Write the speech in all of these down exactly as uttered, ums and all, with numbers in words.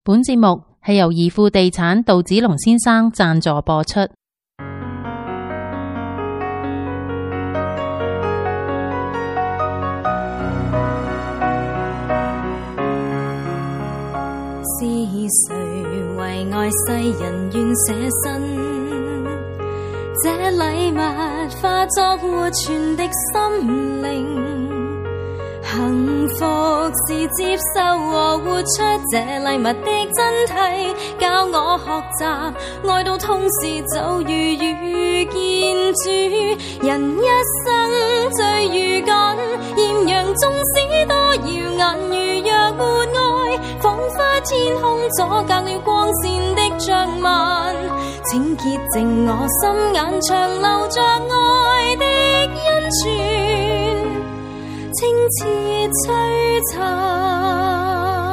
本節目係由怡富地產杜子龍先生贊助播出。 是誰為愛世人願捨身？這禮物化作活存的心靈。幸福是接受和活出這禮物的真諦，教我學習愛到痛時就如遇見主。人一生最如緊，豔陽縱使多耀眼，如若沒愛，彷彿天空阻隔了光線的障紋。請潔淨我心眼，長留着愛的恩泉，清澈璀璨。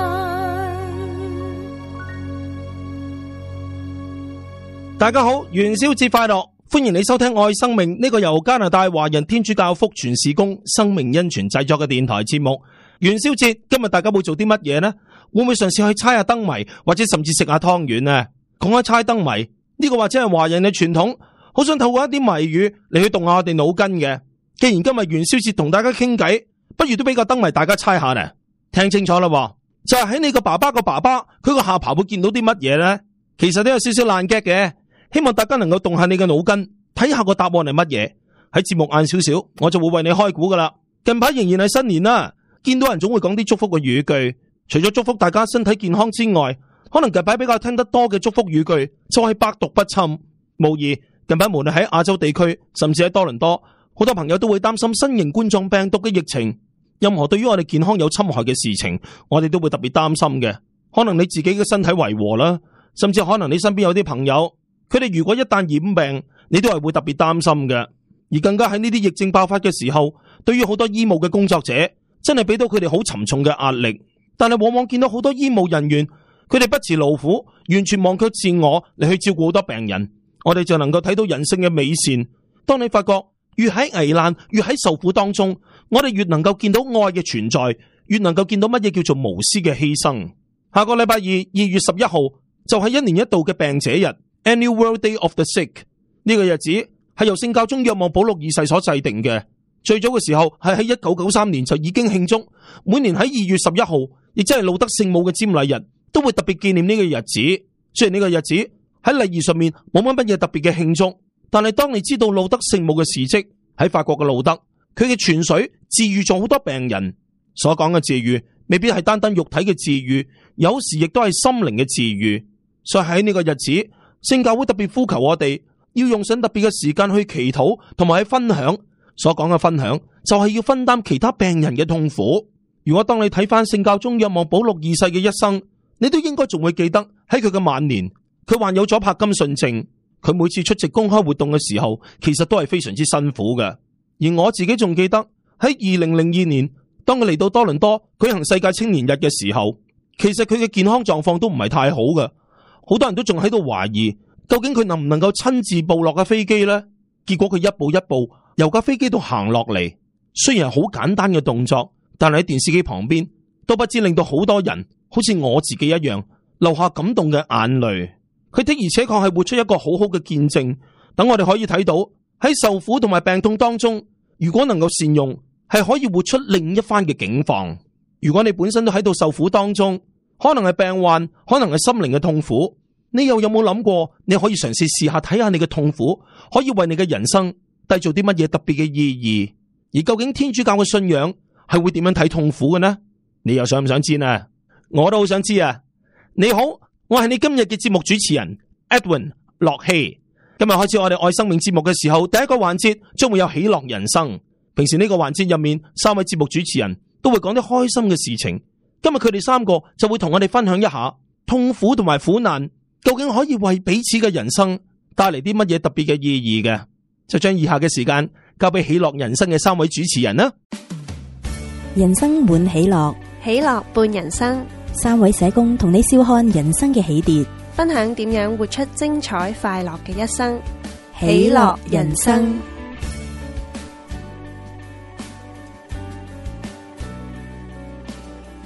大家好，元宵節快樂！歡迎你收聽愛生命呢個由加拿大華人天主教福傳事工生命恩泉製作嘅電台節目。元宵節今日大家會做啲乜嘢呢？會唔會嘗試去猜下燈謎，或者甚至食下湯圓呢？講下猜燈謎呢個或者係華人嘅傳統，好想透過一啲謎語嚟去動下我哋腦筋嘅。既然今日元宵節同大家傾偈，不如都俾個燈謎大家猜下呢。聽清楚啦，就係喺你個爸爸個爸爸，佢個下巴會見到啲乜嘢呢？其實都有少少爛 gag 嘅，希望大家能夠動下你嘅腦筋，睇下個答案係乜嘢。喺節目晏少少，我就會為你開估噶啦。近排仍然係新年啦，見到人總會講啲祝福嘅語句，除咗祝福大家身體健康之外，可能近排比較聽得多嘅祝福語句就係百毒不侵。無疑近排無論喺亞洲地區，甚至喺多倫多，好多朋友都會擔心新型冠狀病毒嘅疫情。任何對於我哋健康有侵害嘅事情，我哋都會特別擔心嘅。可能你自己嘅身體違和啦，甚至可能你身邊有啲朋友，佢哋如果一旦染病，你都係會特別擔心嘅。而更加喺呢啲疫症爆發嘅時候，對於好多醫務嘅工作者，真係俾到佢哋好沉重嘅壓力。但係往往見到好多醫務人員，佢哋不辭勞苦，完全忘卻自我嚟去照顧好多病人。我哋就能夠睇到人性嘅美善。當你發覺越喺危難，越喺受苦當中，我哋越能夠見到愛嘅存在，越能夠見到乜嘢叫做無私嘅犧牲。下個禮拜二，二月十一號就係一年一度嘅病者日 Annual World Day of the Sick。呢個日子係由聖教宗若望保祿二世所制定嘅。最早嘅時候係喺一九九三年就已經慶祝，每年喺二月十一號，亦即係路德聖母嘅瞻禮日，都會特別紀念呢個日子。雖然呢個日子喺禮儀上面冇乜乜嘢特別嘅慶祝，但係當你知道路德聖母嘅事蹟，喺法國嘅路德，佢嘅泉水治癒咗好多病人。所講嘅治癒未必係單單肉體嘅治癒，有時亦都係心靈嘅治癒。所以喺呢個日子，聖教會特別呼求我哋要用上特別嘅時間去祈禱同埋去分享。所講嘅分享就係要分擔其他病人嘅痛苦。如果當你睇翻聖教宗若望保祿二世嘅一生，你都應該仲會記得喺佢嘅晚年，佢患有咗柏金遜症。佢每次出席公開活動嘅時候，其實都係非常之辛苦嘅。而我自己仲記得喺二零零二年，當佢嚟到多倫多舉行世界青年日嘅時候，其實佢嘅健康狀況都唔係太好嘅。好多人都仲喺度懷疑，究竟佢能唔能夠親自步落架飛機呢？結果佢一步一步由架飛機度行落嚟，雖然係好簡單嘅動作，但係喺電視機旁邊都不知令到好多人，好似我自己一樣，流下感動嘅眼淚。佢的而且確係活出一個好好嘅見證，等我哋可以睇到喺受苦同埋病痛當中，如果能夠善用，係可以活出另一番嘅境況。如果你本身都喺度受苦當中，可能係病患，可能係心靈嘅痛苦，你又有冇諗過你可以嘗試試下睇下你嘅痛苦可以為你嘅人生締造啲乜嘢特別嘅意義？而究竟天主教嘅信仰係會點樣睇痛苦嘅呢？你又想唔想知呢？我都好想知啊！你好，我係你今日嘅節目主持人 Edwin 樂希。今日開始我哋愛生命節目嘅時候，第一個環節將會有喜樂人生。平時呢個環節入面，三位節目主持人都會講啲開心嘅事情。今日佢哋三個就會同我哋分享一下痛苦同埋苦難究竟可以為彼此嘅人生帶嚟啲乜嘢特別嘅意義嘅。就將以下嘅時間交俾喜樂人生嘅三位主持人啦。 人生滿喜樂， 喜樂伴人生。 三位社工同你笑看人生嘅起跌， 分享點樣活出精彩快樂嘅一生。 喜樂人生。 Hello，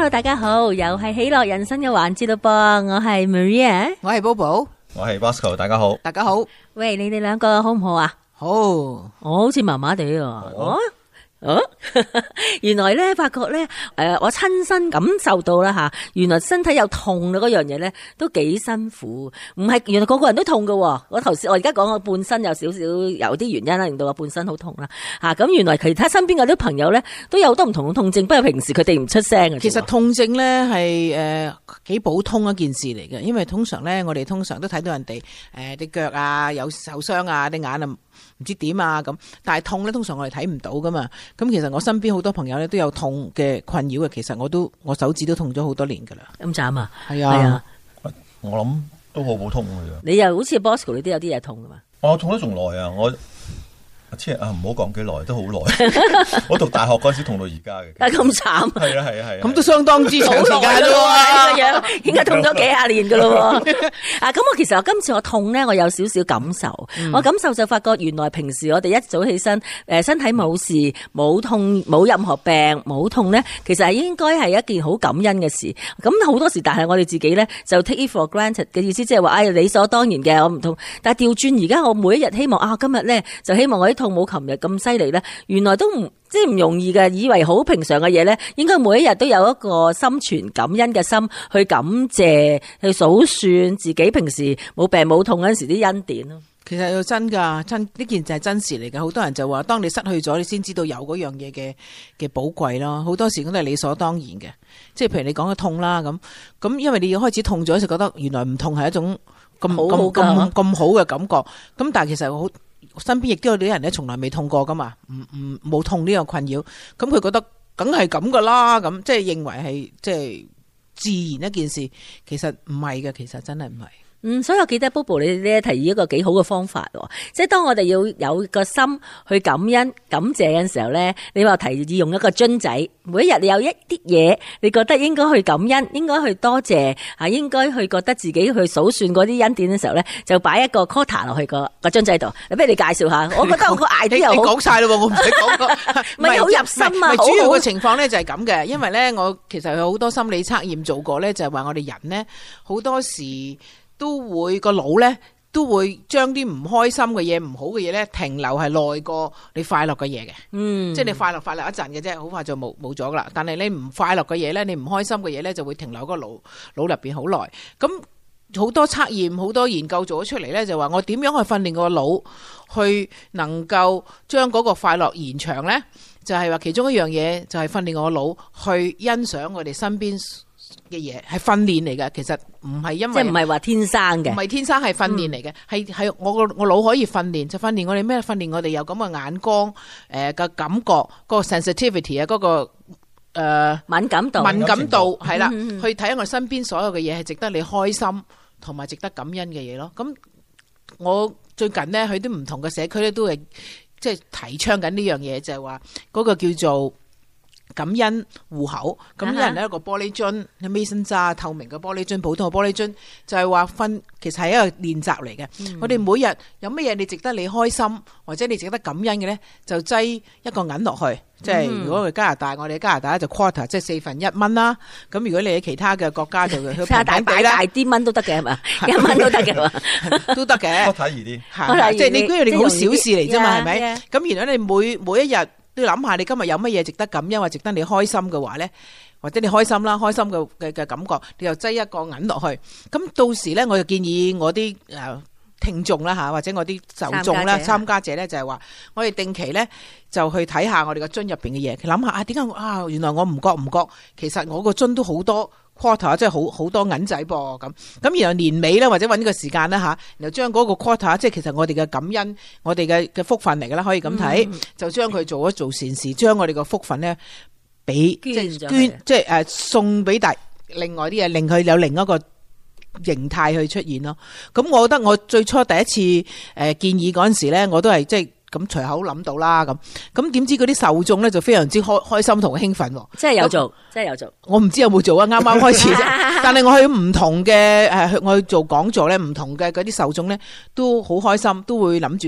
Hello， 大家好，又係喜樂人生嘅環節咯噃，我係 Maria， 我係 Bobo， 我係 Bosco， 大家好， 大家好。 喂，你哋兩個好唔好啊？ 好， 我好似麻麻地喎。哦哦，原來咧發覺咧，誒，我親身感受到啦吓，原來身體有痛嗰樣嘢咧，都幾辛苦。唔係，原來個個人都痛噶。我頭先我而家講我半身有少少有啲原因啦，令到我半身好痛啦。吓，咁原來其他身邊嗰啲朋友咧都有好多唔同嘅痛症，不過平時佢哋唔出聲嘅。 其實痛症咧係誒幾普通一件事嚟嘅，因為通常咧我哋通常都睇到人哋誒啲腳啊有受傷啊，啲眼啊唔知點啊咁，但係痛咧通常我哋睇唔到噶嘛。咁其實我身邊好多朋友咧都有痛嘅困擾嘅，其實我都我手指都痛咗好多年噶啦。 咁慘啊！ 係啊， 我諗都好普通嘅。 你又好似 Bosco， 你都有啲嘢痛噶嘛？ 我痛得仲耐啊！我即係啊，唔好講幾耐，都好耐。我讀大學嗰陣時痛到而家嘅。 啊，咁慘！ 係啊係啊係啊！ 咁都相當之長時間咯喎，呢個樣應該痛咗幾廿年噶咯喎。啊，咁我其實我今次我痛咧，我有少少感受。嗯、我感受就發覺原來平時我哋一早起身，誒身體冇事，冇痛，冇任何病，冇痛咧，其實係應該係一件好感恩嘅事。咁好多時，但係我哋自己咧就 take it for granted 嘅意思，即係話唉理所當然嘅，我唔痛。但係調轉而家，我每一日希望啊，今日咧就希望我啲痛冇琴日咁犀利咧，原來都唔即係唔容易嘅。以為好平常嘅嘢咧，應該每一日都有一個心存感恩嘅心去感謝，去數算自己平時冇病冇痛嗰陣時啲恩典咯。 其實要真噶，真呢件就係真事嚟嘅。好多人就話，當你失去咗，你先知道有嗰樣嘢嘅嘅寶貴咯。好多時都係理所當然嘅，即係譬如你講嘅痛啦，咁咁，因為你要開始痛咗，就覺得原來唔痛係一種咁咁咁咁好嘅感覺。咁但係其實好。身邊亦都有啲人咧，從來未痛過噶嘛，唔唔冇痛呢個困擾，咁佢覺得梗係咁噶啦，咁即係認為係即係自然一件事，其實唔係嘅，其實真係唔係。 嗯，所以我記得 Bobo 你咧提議一個幾好嘅方法，即係當我哋要有個心去感恩感謝嘅時候咧，你話提議用一個樽仔，每一日你有一啲嘢，你覺得應該去感恩，應該去多謝啊，應該去覺得自己去數算嗰啲恩典嘅時候咧，就擺一個 quota 落去個個樽仔度。你不如你介紹下，我覺得我個 idea 又好。 你講晒咯，我唔使講個， 唔係好入心啊。 主要嘅情況咧就係咁嘅，因為咧我其實有好多心理測驗做過咧，就係話我哋人咧好多時。都會個腦咧，都會將啲唔開心嘅嘢、唔好嘅嘢咧，停留係耐過你快樂嘅嘢嘅。嗯，即係你快樂快樂一陣嘅啫，好快就冇冇咗噶啦。但係你唔快樂嘅嘢咧，你唔開心嘅嘢咧，就會停留喺個腦腦入邊好耐。咁好多測驗、好多研究做咗出嚟咧，就話我點樣去訓練個腦，去能夠將嗰個快樂延長咧？就係話其中一樣嘢，就係訓練我個腦去欣賞我哋身邊嘅嘢，係訓練嚟嘅。其實唔係因為即係唔係話天生嘅，唔係天生係訓練嚟嘅，係係我個我腦可以訓練，就訓練我哋咩？訓練我哋有咁嘅眼光，誒嘅感覺，嗰個 sensitivity 啊，嗰個誒敏感度，敏感度係啦，去睇下我身邊所有嘅嘢係值得你開心同埋值得感恩嘅嘢咯。咁我最近咧去啲唔同嘅社區咧，都係即係提倡緊呢樣嘢，就係話嗰個叫做感恩戶口。咁有人咧一個玻璃樽，mason jar 透明嘅玻璃樽，普通嘅玻璃樽，就係話分，其實係一個練習嚟嘅。嗯、我哋每日有乜嘢你值得你開心，或者你值得感恩嘅咧，就擠一個銀落去。即係如果去加拿大，我哋加拿大就 quarter， 即係四分一蚊啦。咁如果你喺其他嘅國家就去平平地啦，大啲蚊都得嘅係嘛，一蚊都得嘅嘛，都得嘅。quarter 易啲，即係你嗰樣你好小事嚟啫嘛，係咪？咁然後你每每一日都要諗下，你今日有乜嘢值得感恩或值得你開心嘅話咧，或者你開心啦，開心嘅嘅嘅感覺，你就擠一個銀落去。咁到時咧，我就建議我啲誒聽眾啦吓，或者我啲受眾啦、參加者咧，就係話我哋定期咧就去睇下我哋個樽入邊嘅嘢，諗下啊，點解啊？原來我唔覺唔覺，其實我個樽都好多 quarter， 即係好好多銀仔噃咁。咁然後年尾咧，或者搵呢個時間啦吓，然後將嗰個 quarter， 即係其實我哋嘅感恩，我哋嘅嘅福分嚟噶啦，可以咁睇，嗯、就將佢做一做善事，將我哋個福分咧俾即係捐，即係誒送俾大另外啲嘢，令佢有另一個形態去出現咯。咁我覺得我最初第一次誒建議嗰陣時咧，我都係即係咁隨口諗到啦。咁咁點知嗰啲受眾咧就非常之開開心同興奮，即係有做，即係有做。我唔知有冇做啊，啱啱開始啫。但係我去唔同嘅誒，我去做講座咧，唔同嘅嗰啲受眾咧都好開心，都會諗住做。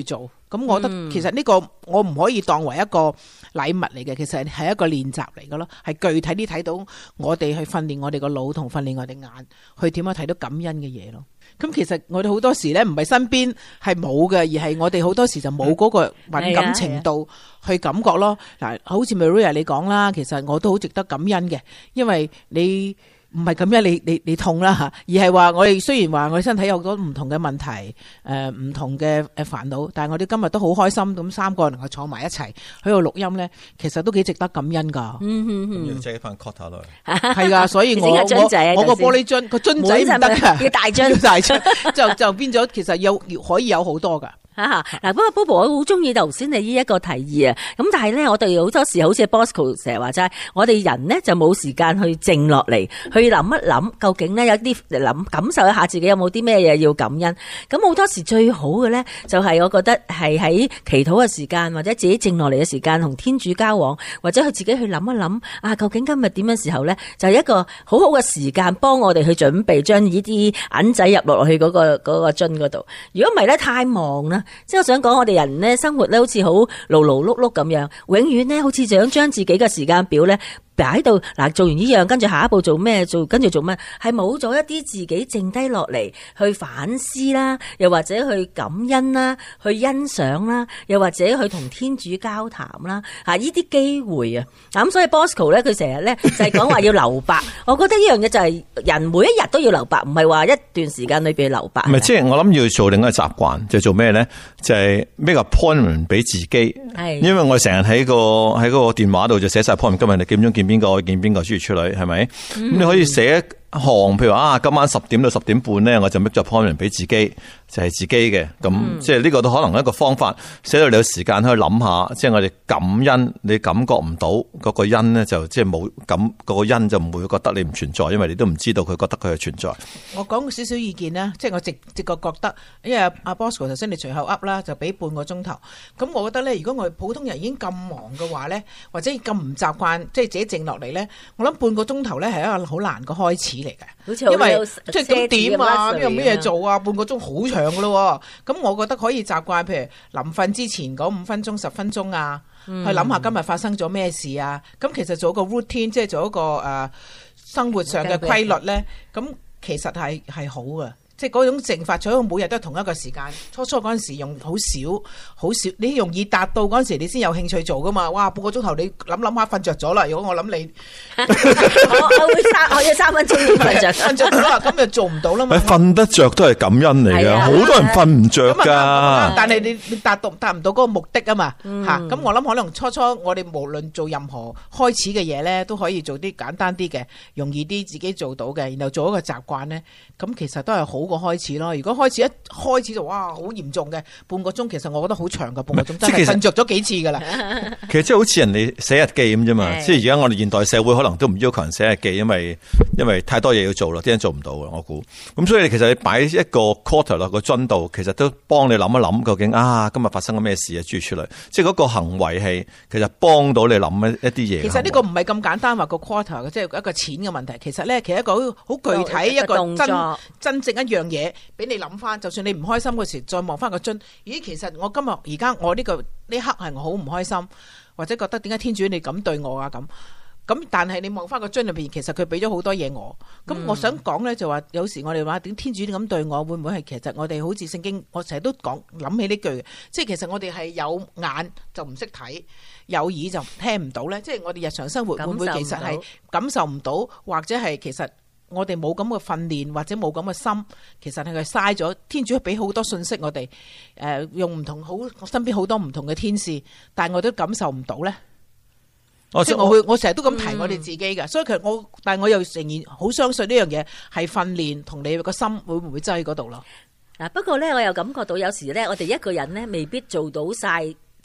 咁我覺得其實呢個我唔可以當為一個禮物嚟嘅，其實係一個練習嚟嘅咯，係具體啲睇到我哋去訓練我哋個腦同訓練我哋眼，去點樣睇到感恩嘅嘢咯。咁其實我哋好多時咧唔係身邊係冇嘅，而係我哋好多時就冇嗰個敏感程度去感覺咯。嗱，好似 Maria 你講啦，其實我都好值得感恩嘅，因為你。唔係咁樣，你你你痛啦吓，而係話我哋雖然話我哋身體有好多唔同嘅問題，誒、呃、唔同嘅誒煩惱，但係我哋今日都好開心，咁三個能夠坐埋一齊喺度錄音咧，其實都幾值得感恩噶。嗯嗯嗯， 要借翻 quota 落嚟， 係噶，所以我我我個玻璃樽個樽仔唔得噶， 要大樽， 要大樽，就就變咗，其實有可以有好多噶。 吓嗱，不過 Bobo 我好中意頭先你呢一個提議啊，咁但係咧，我哋好多時好似 Bosco 成日話齋，我哋人咧就冇時間去靜落嚟，去諗一諗，究竟咧有啲諗感受一下自己有冇啲咩嘢要感恩。咁好多時最好嘅咧，就係我覺得係喺祈禱嘅時間，或者自己靜落嚟嘅時間，同天主交往，或者佢自己去諗一諗啊，究竟今日點嘅時候咧，就係一個好好嘅時間，幫我哋去準備將呢啲銀仔入落去嗰個嗰個樽嗰度。如果唔係咧，太忙啦。即係我想講，我哋人咧生活咧好似好勞勞碌碌咁樣，永遠咧好似想將自己嘅時間表咧擺喺度嗱，做完呢樣，跟住下一步做咩？做跟住做咩？係冇咗一啲自己剩低落嚟去反思啦，又或者去感恩啦，去欣賞啦，又或者去同天主交談啦，吓呢啲機會啊！咁所以 Bosco 咧，佢成日咧就係講話要留白。我覺得呢樣嘢就係人每一日都要留白，唔係話一段時間裏邊留白。 唔係，即係我諗要做另一個習慣，就做咩咧？就係 make appointment 俾自己。係，因為我成日喺個喺嗰個電話度就寫晒 appointment，今日你幾點鐘見邊個見邊個，諸如此類，係咪？咁、嗯、你可以寫一行，譬如話啊，今晚十點到十點半咧，我就 make 咗 appointment 俾自己，就係、是、自己嘅。咁、嗯、即係呢個都可能一個方法，寫到你有時間去諗下，即係我哋感恩，你感覺唔到嗰個因咧，就即係冇感嗰個因就唔會覺得你唔存在，因為你都唔知道佢覺得佢係存在。 我講少少意見啦，即係我直直覺覺得，因為阿 Bosco 頭先你隨後噏啦，就俾半個鐘頭。咁我覺得咧，如果我哋普通人已經咁忙嘅話咧，或者咁唔習慣，即係自己靜落嚟咧，我諗半個鐘頭咧係一個好難嘅開始嚟嘅。因為即係咁點啊？有咩嘢做啊？半個鐘好長噶咯。咁我覺得可以習慣，譬如臨瞓之前嗰五分鐘、十分鐘啊，嗯、去諗下今日發生咗咩事啊。咁其實做一個 routine， 即係做一個誒、呃、生活上嘅規律咧。咁其實係係好嘅。即係嗰種靜法，除咗每日都係同一個時間。初初嗰陣時用好少，好少，你容易達到嗰陣時，你先有興趣做噶嘛。哇，半個鐘頭你諗諗下瞓着咗啦。如果我諗你， 我我會三，我要三分鐘先瞓着，瞓着咗啦，咁就做唔到啦嘛。 瞓得着都係感恩嚟嘅，好多人瞓唔着噶。 但係你你達到達唔到嗰個目的啊嘛嚇。咁、嗯、我諗可能初初我哋無論做任何開始嘅嘢咧，都可以做啲簡單啲嘅，容易啲自己做到嘅，然後做一個習慣咧，咁其實都係好。個開始咯，如果開始一開始就哇好嚴重嘅半個鐘，其實我覺得好長嘅半個鐘，真係瞓着咗幾次噶啦。 其實即係好似人哋寫日記咁啫嘛，即係而家我哋現代社會可能都唔要求人寫日記，因為因為太多嘢要做啦，啲人做唔到嘅，我估。咁所以你其實你擺一個 quarter 落個樽度，其實都幫你諗一諗究竟啊今日發生咗咩事啊，注出嚟，即係嗰個行為係其實幫到你諗一一啲嘢。其實呢個唔係咁簡單話個 quarter 嘅，即係一個錢嘅問題。其實咧，其實一個好具體一個真真正一樣嘢俾你諗翻，就算你唔開心嗰時，再望翻個樽，咦，其實我今日而家我呢、這個呢刻係我好唔開心，或者覺得點解天主你咁對我啊咁咁，但係你望翻個樽裏邊，其實佢俾咗好多嘢我。咁我想講咧，就話有時我哋話點天主你咁對我，會唔會係其實我哋好似聖經，我成日都講諗起呢句，即係其實我哋係有眼就唔識睇，有耳就聽唔到咧。即係我哋日常生活會唔會其實係感受唔到，或者係其實。我哋冇咁嘅訓練或者冇咁嘅心，其實係佢嘥咗。天主俾好多信息我哋，誒、呃、用唔同好，我身邊好多唔同嘅天使，但係我都感受唔到咧。即係我會，我成日都咁提我哋自己嘅、嗯，所以其實我，但係我又仍然好相信呢樣嘢係訓練同你個心會唔會擠喺嗰度咯。 嗱，不過咧我又感覺到有時咧，我哋一個人咧未必做到晒。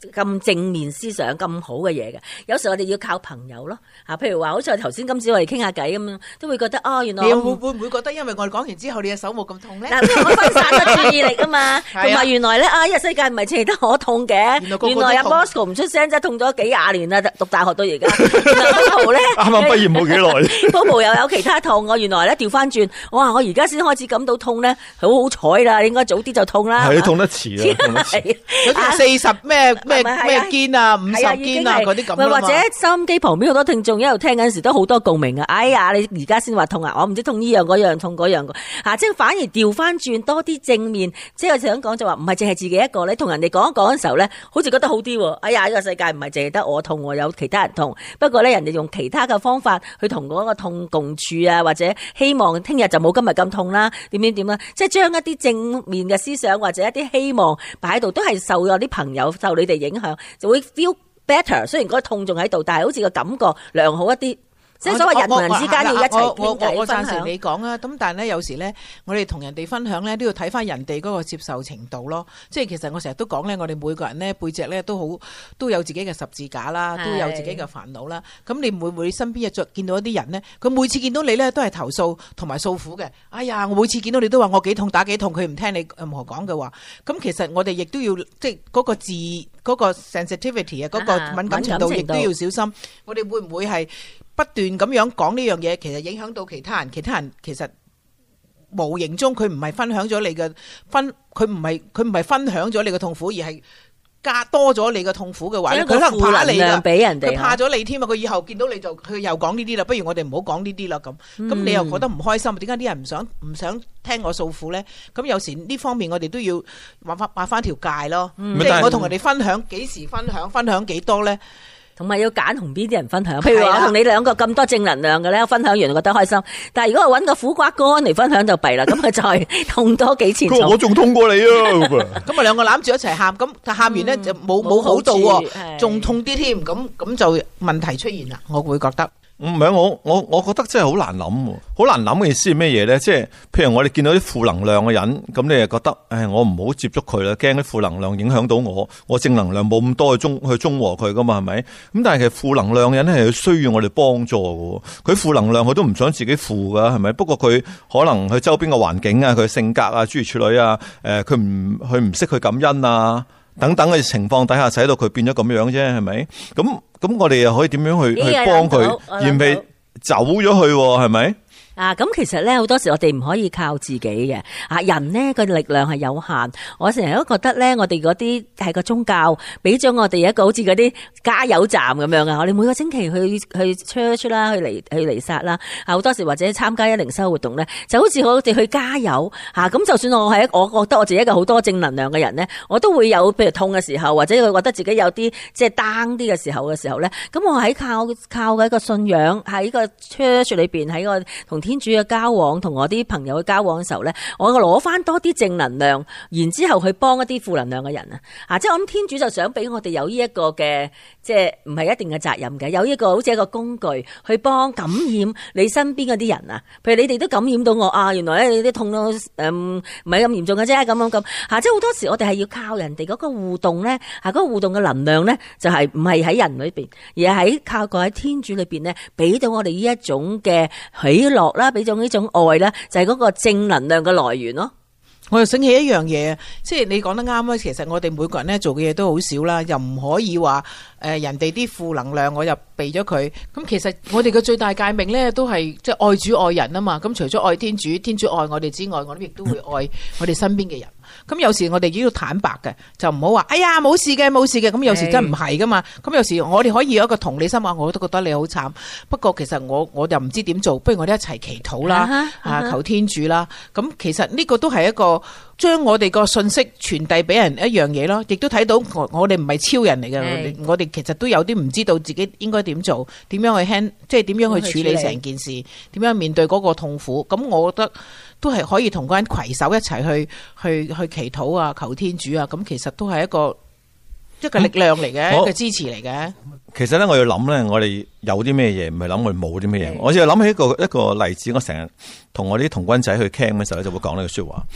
咁正面思想咁好嘅嘢嘅。有時我哋要靠朋友咯，啊，譬如話好似頭先今朝我哋傾下偈咁樣，都會覺得哦，原來你會會唔會覺得因為我哋講完之後你嘅手冇咁痛咧？ 嗱，我分散咗注意力啊嘛，同埋原來咧啊，呢個世界唔係淨係得我痛嘅，原來阿 Bosco 唔出聲真係痛咗幾廿年啦，讀大學到而家。Bobo 咧啱啱畢業冇幾耐 ，Bobo 又有其他痛，我原來咧調翻轉，我話我而家先開始感到痛咧，好好彩啦，應該早啲就痛啦。 係痛得遲啊，痛得遲。 四十咩咩咩肩啊，五十肩啊嗰啲咁。 或者收音機旁邊好多聽眾一路聽緊時都好多共鳴啊！哎呀，你而家先話痛啊，我唔知痛呢樣嗰樣痛嗰樣啊，即係反而調翻轉多啲正面，即係我想講就話唔係淨係自己一個，你同人哋講一講嘅時候咧，好似覺得好啲。哎呀，呢個世界唔係淨係得我痛，有其他人痛。不過咧，人哋用其他嘅方法去同嗰個痛共處啊，或者希望聽日就冇今日咁痛啦，點點點啦，即係將一啲正面嘅思想或者一啲希望擺喺度，都係受咗啲朋友受你哋影響，就會 feel better。雖然嗰個痛仲喺度，但係好似個感覺良好一啲。即係所謂人同人之間要一齊傾偈我贊分享。 成你講啊，咁但係咧有時咧，我哋同人哋分享咧都要睇翻人哋嗰個接受程度咯。即係其實我成日都講咧，我哋每個人咧背脊咧都好都有自己嘅十字架啦，都有自己嘅煩惱啦。咁你會唔會身邊一著見到一啲人咧，佢每次見到你咧都係投訴同埋訴苦嘅。哎呀，我每次見到你都話我幾痛打幾痛，佢唔聽你任何講嘅話。咁其實我哋亦都要即係嗰個字嗰個 sensitivity 啊，嗰個敏感程度亦都要小心。我哋會唔會係不斷咁樣講呢樣嘢，其實影響到其他人。其他人其實無形中佢唔係分享咗你嘅分，佢唔係佢唔係分享咗你嘅痛苦，而係加多咗你嘅痛苦嘅話咧，佢可能怕你噶， 俾人哋， 佢怕咗你添啊！佢以後見到你就佢又講呢啲啦，不如我哋唔好講呢啲啦咁。咁、嗯、你又覺得唔開心？點解啲人唔想唔想聽我訴苦咧？咁有時呢方面我哋都要畫翻畫翻條界咯。嗯、即係我同人哋分享幾時分享，分享幾多咧？ 同埋要揀同邊啲人分享，譬如話我同你兩個咁多正能量嘅咧，分享完就覺得開心。但係如果我揾個苦瓜乾嚟分享就弊啦，咁啊再痛多幾錢。 我仲痛過你啊！ 咁啊兩個攬住一齊喊，咁喊完咧就冇冇好到喎，仲痛啲添，咁咁就問題出現啦。我會覺得。 唔係我我我覺得真係好難諗，好難諗嘅意思係咩嘢咧？即係譬如我哋見到啲負能量嘅人，咁你就覺得，誒，我唔好接觸佢啦，驚啲負能量影響到我，我正能量冇咁多去中去中和佢噶嘛，係咪？咁但係其實負能量嘅人咧係需要我哋幫助嘅，佢負能量佢都唔想自己負噶，係咪？不過佢可能佢周邊嘅環境啊，佢性格啊，諸如此類啊，誒，佢唔佢唔識去感恩啊。等等嘅情況底下，使到佢變咗咁樣啫，係咪？咁咁，我哋又可以點樣去去幫佢，而唔係走咗去，係咪？ 啊，咁其實咧好多時我哋唔可以靠自己嘅，啊人呢個力量係有限，我成日都覺得咧，我哋嗰啲係個宗教俾咗我哋一個好似嗰啲加油站咁樣啊，我哋每個星期去去 church 啦，去嚟去彌撒啦，啊好多時或者參加一靈修活動咧，就好似我哋去加油吓，咁就算我係我覺得我自己一個好多正能量嘅人咧，我都會有譬如痛嘅時候，或者佢覺得自己有啲即係 down 啲嘅時候嘅時候咧，咁我喺靠靠嘅一個信仰喺個 church 裏邊，喺個同天主嘅交往，同我啲朋友嘅交往嘅時候咧，我攞翻多啲正能量，然之後去幫一啲負能量嘅人啊！啊，即係我諗天主就想俾我哋有呢一個嘅，即係唔係一定嘅責任嘅，有呢個好似一個工具去幫感染你身邊嗰啲人啊！譬如你哋都感染到我啊，原來咧你啲痛到誒唔係咁嚴重嘅啫，咁樣咁吓，即係好多時我哋係要靠人哋嗰個互動咧，吓、嗰個互動嘅能量咧，就係唔係喺人裏邊，而係喺靠過喺天主裏邊咧，俾到我哋呢一種嘅喜樂啦，俾咗呢種愛咧，就係嗰個正能量嘅來源咯。 我又醒起一樣嘢，即係你講得啱啊！其實我哋每個人咧做嘅嘢都好少啦，又唔可以話誒人哋啲負能量我又避咗佢。咁其實我哋嘅最大誡命咧都係即係愛主愛人啊嘛。咁除咗愛天主，天主愛我哋之外，我哋亦都會愛我哋身邊嘅人。咁有時我哋要坦白嘅，就唔好話哎呀冇事嘅冇事嘅。咁有時真唔係噶嘛。咁有時我哋可以有一個同理心話，我都覺得你好慘。不過其實我我又唔知點做，不如我哋一齊祈禱啦，啊，啊求天主啦。咁其實呢個都係一個將我哋個信息傳遞俾人一樣嘢咯。亦都睇到我我哋唔係超人嚟嘅，我哋其實都有啲唔知道自己應該點做，點樣去 hand， 即係點樣去處理成件事，點樣面對嗰個痛苦。咁我覺得都係可以同嗰人攜手一齊去去去祈禱啊，求天主啊。咁其實都係一個一個力量嚟嘅，嗯，一個支持嚟嘅。 其實咧，我要諗咧，我哋有啲咩嘢，唔係諗我哋冇啲咩嘢。我就諗起一個一個例子，我成日同我啲童軍仔去傾嘅時候咧，就會講呢個說話。誒、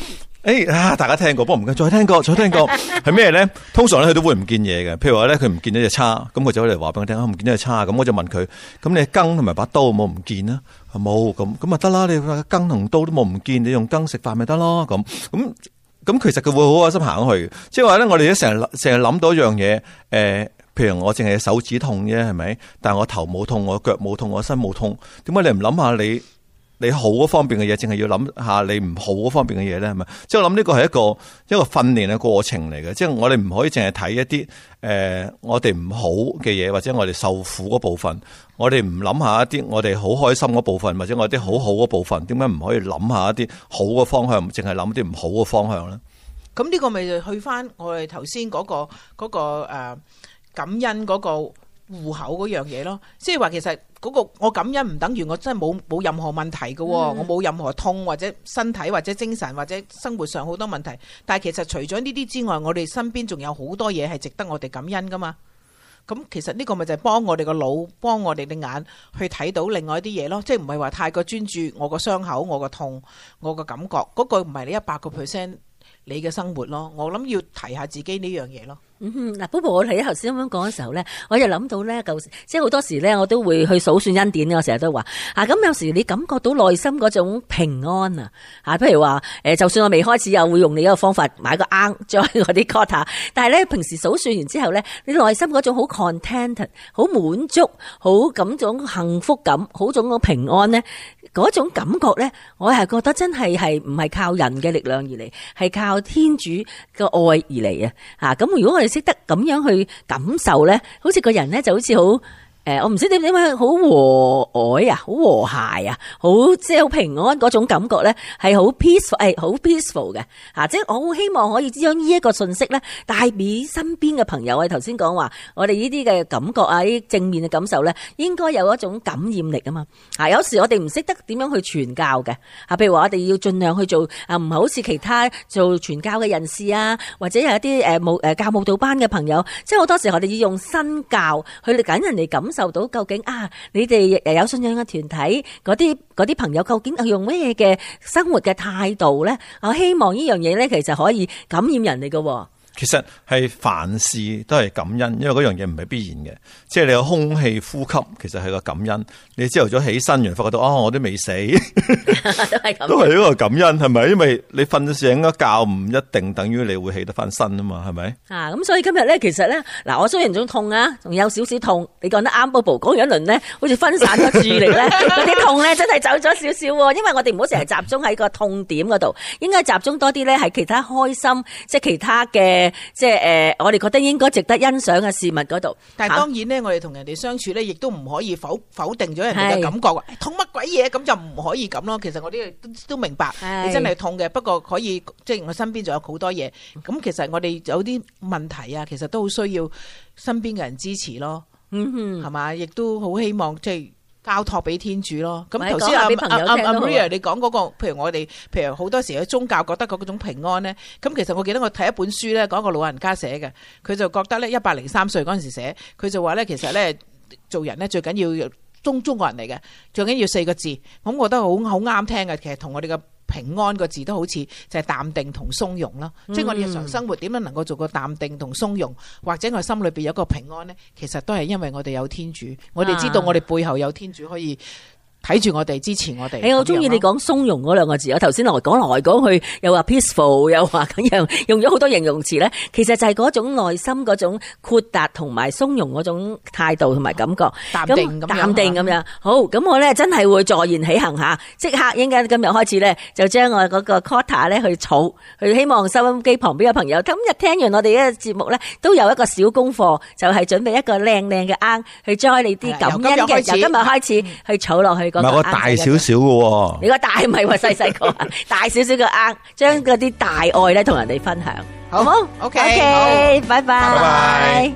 誒啊，大家聽過，不過唔緊，再聽過，再聽過，係咩咧？通常咧佢都會唔見嘢嘅，譬如話咧佢唔見咗隻叉，咁佢就嚟話俾我聽，啊唔見咗隻叉，咁我就問佢，咁你羹同埋把刀有冇唔見啊？冇，咁咁咪得啦，你羹同刀都冇唔見，你用羹食飯咪得咯，咁咁咁其實佢會好開心行去，即係話咧，我哋都成日成日諗到一樣嘢，誒、呃，譬如我淨係手指痛啫，係咪？但係我頭冇痛，我腳冇痛，我身冇痛，點解你唔諗下你？你好嗰方面嘅嘢，淨係要諗下你唔好嗰方面嘅嘢咧，係咪？即係我諗呢個係一個一個訓練嘅過程嚟嘅，即係我哋唔可以淨係睇一啲誒、呃、我哋唔好嘅嘢，或者我哋受苦嗰部分，我哋唔諗下一啲我哋好開心嗰部分，或者我哋啲好好嗰部分，點解唔可以諗下一啲好嘅方向，淨係諗啲唔好嘅方向咧？ 咁呢個咪就去翻我哋頭先嗰個嗰、嗰個誒、呃、感恩嗰個戶口嗰樣嘢咯，即係話其實。嗰、那個我感恩唔等於我真係冇冇任何問題嘅、哦嗯，我冇任何痛或者身體或者精神或者生活上好多問題。但係其實除咗呢啲之外，我哋身邊仲有好多嘢係值得我哋感恩噶嘛。咁其實呢個咪就係幫我哋個腦，幫我哋嘅眼去睇到另外一啲嘢咯。即係唔係話太過專注我個傷口、我個痛、我個感覺，嗰、那個唔係你一百個 percent 你嘅生活咯。我諗要提下自己呢樣嘢咯。 嗯哼，嗱，不過我睇頭先咁樣講嘅時候咧，我就諗到咧，舊時即係好多時咧，我都會去數算恩典。我成日都話啊，咁有時你感覺到內心嗰種平安啊，啊，譬如話誒，就算我未開始又會用你嗰個方法買個罌裝嗰啲 quota， 但係咧平時數算完之後咧，你內心嗰種好 content、好滿足、好咁種幸福感、好種個平安咧，嗰種感覺咧，我係覺得真係係唔係靠人嘅力量而嚟，係靠天主嘅愛而嚟啊！啊，咁如果我哋識得咁樣去感受咧，好似個人咧就好似好誒，我唔知點點解好和藹啊，好和諧啊，好即係好平安嗰種感覺咧，係好 peaceful，誒，好 peaceful 嘅吓，即係我好希望可以將呢一個信息咧帶俾身邊嘅朋友。我哋頭先講話，我哋呢啲嘅感覺啊，呢啲正面嘅感受咧，應該有一種感染力啊嘛。啊，有時我哋唔識得點樣去傳教嘅，啊，譬如話我哋要盡量去做啊，唔係好似其他做傳教嘅人士啊，或者有一啲誒舞誒教舞蹈班嘅朋友，即係好多時我哋要用身教去緊人哋感受。受到究竟啊，你哋誒有信仰嘅團體嗰啲嗰啲朋友，究竟係用咩嘅生活嘅態度咧？我希望呢樣嘢咧，其實可以感染人哋嘅。 其實係凡事都係感恩，因為嗰樣嘢唔係必然嘅，即係你有空氣呼吸，其實係個感恩。你朝頭早起身，原來發覺到哦，我都未死，都係都係一個感恩，係咪？因為你瞓醒咗覺，唔一定等於你會起得翻身啊嘛，係咪？啊， 咁所以今日咧，其實咧，嗱，我雖然仲痛啊，仲有少少痛，你講得啱，Bobo 講完一輪咧，好似分散咗注意力咧，嗰啲痛咧真係走咗少少，因為我哋唔好成日集中喺個痛點嗰度，應該集中多啲咧係其他開心，即係其他嘅。即係誒、呃，我哋覺得應該值得欣賞嘅事物嗰度。 但係當然咧，我哋同人哋相處咧，亦都唔可以否否定咗人哋嘅感覺。話痛乜鬼嘢，咁就唔可以咁咯。其實我哋都都明白，你真係痛嘅。不過可以，即係我身邊仲有好多嘢。咁其實我哋有啲問題啊，其實都好需要身邊嘅人支持咯。嗯哼，係嘛，亦都好希望即係。交託俾天主咯，咁頭先阿阿阿 Maria 你講嗰個，譬如我哋，譬如好多時喺宗教覺得嗰種平安咧，咁其實我記得我睇一本書咧，講一個老人家寫嘅，佢就覺得咧一百零三歲嗰陣時寫，佢就話咧其實咧做人咧最緊要中中國人嚟嘅，最緊要四個字，咁我覺得好好啱聽嘅，其實同我哋嘅平安個字都好似就係淡定同鬆容咯，嗯、即係我哋日常生活點樣能夠做個淡定同鬆容，或者我心裏邊有個平安呢？其實都係因為我哋有天主，我哋知道我哋背後有天主可以睇住我哋，支持我哋。誒，我中意你講鬆容嗰兩個字，我頭先來講來講去，又話 peaceful， 又話咁樣，用咗好多形容詞咧。其實就係嗰種內心嗰種豁達同埋鬆容嗰種態度同埋感覺，淡定咁樣。淡定咁樣。好，咁我咧真係會坐言起行下，即刻應該今日開始咧，就將我嗰個 quota 咧去儲，去希望收音機旁邊嘅朋友，今日聽完我哋呢個節目咧，都有一個小功課，就係準備一個靚靚嘅罌去栽你啲感恩嘅，由今日開始去儲落去。 唔係我大少少嘅， 你個大唔係話細細個，大少少嘅罌，將嗰啲大愛咧同人哋分享，好唔好 ？OK， OK，拜拜，拜拜。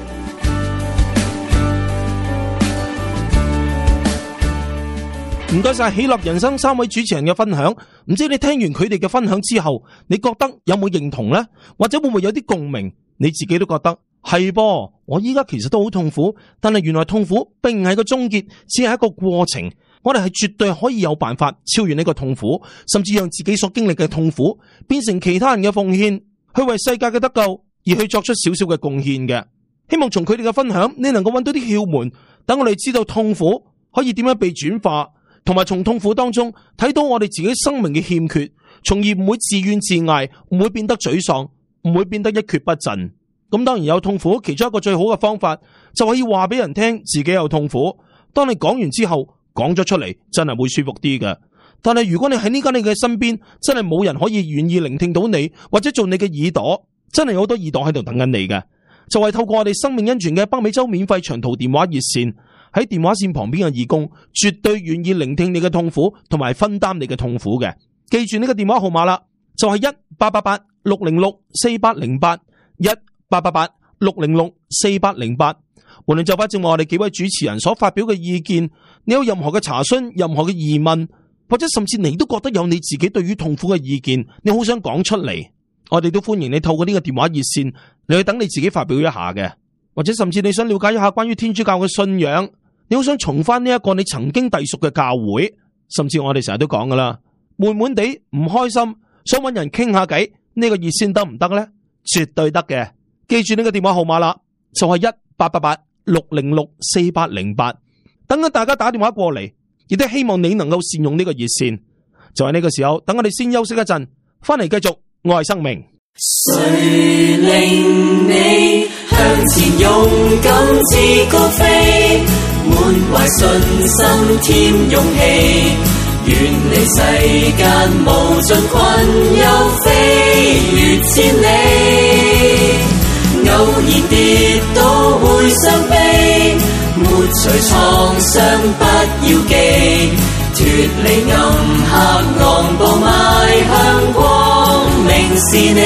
唔該晒喜樂人生三位主持人嘅分享，唔知你聽完佢哋嘅分享之後，你覺得有冇認同呢？或者會唔會有啲共鳴？你自己都覺得係噃，我依家其實都好痛苦，但係原來痛苦並唔係個終結，只係一個過程。 我哋係絕對可以有辦法超越呢個痛苦，甚至讓自己所經歷嘅痛苦變成其他人嘅奉獻，去為世界嘅得救而去作出少少嘅貢獻嘅。希望從佢哋嘅分享，你能夠揾到啲竅門，等我哋知道痛苦可以點樣被轉化，同埋從痛苦當中睇到我哋自己生命嘅欠缺，從而唔會自怨自艾，唔會變得沮喪，唔會變得一蹶不振。咁當然有痛苦，其中一個最好嘅方法就係要話俾人聽自己有痛苦。當你講完之後，講咗出嚟，真係會舒服啲嘅。但係如果你喺呢間你嘅身邊，真係冇人可以願意聆聽到你，或者做你嘅耳朵，真係有好多耳朵喺度等緊你嘅。就係透過我哋生命恩泉嘅北美洲免費長途電話熱線，喺電話線旁邊嘅義工絕對願意聆聽你嘅痛苦，同埋分擔你嘅痛苦嘅。記住呢個電話號碼啦，就係一八八八六零六四八零八一八八八六零六四八零八。無論就翻正話我哋幾位主持人所發表嘅意見，你有任何嘅查詢、任何嘅疑問，或者甚至你都覺得有你自己對於痛苦嘅意見，你好想講出嚟，我哋都歡迎你透過呢個電話熱線，你去等你自己發表一下嘅。或者甚至你想了解一下關於天主教嘅信仰，你好想重翻呢一個你曾經隸屬嘅教會，甚至我哋成日都講噶啦，悶悶地唔開心，想揾人傾下偈，呢個熱線得唔得呢？絕對得嘅。記住呢個電話號碼啦，就係一八八八六零六四八零八。等緊大家打電話過嚟，亦都希望你能夠善用呢個熱線。就係呢個時候，等我哋先休息一陣，翻嚟繼續愛生命。 誰令你向前勇敢自高飛，滿懷信心添勇氣，遠離世間無盡困憂，飛越千里。偶然跌倒會傷悲，抹除創傷不要記，脫離暗黑昂步邁向光明是你。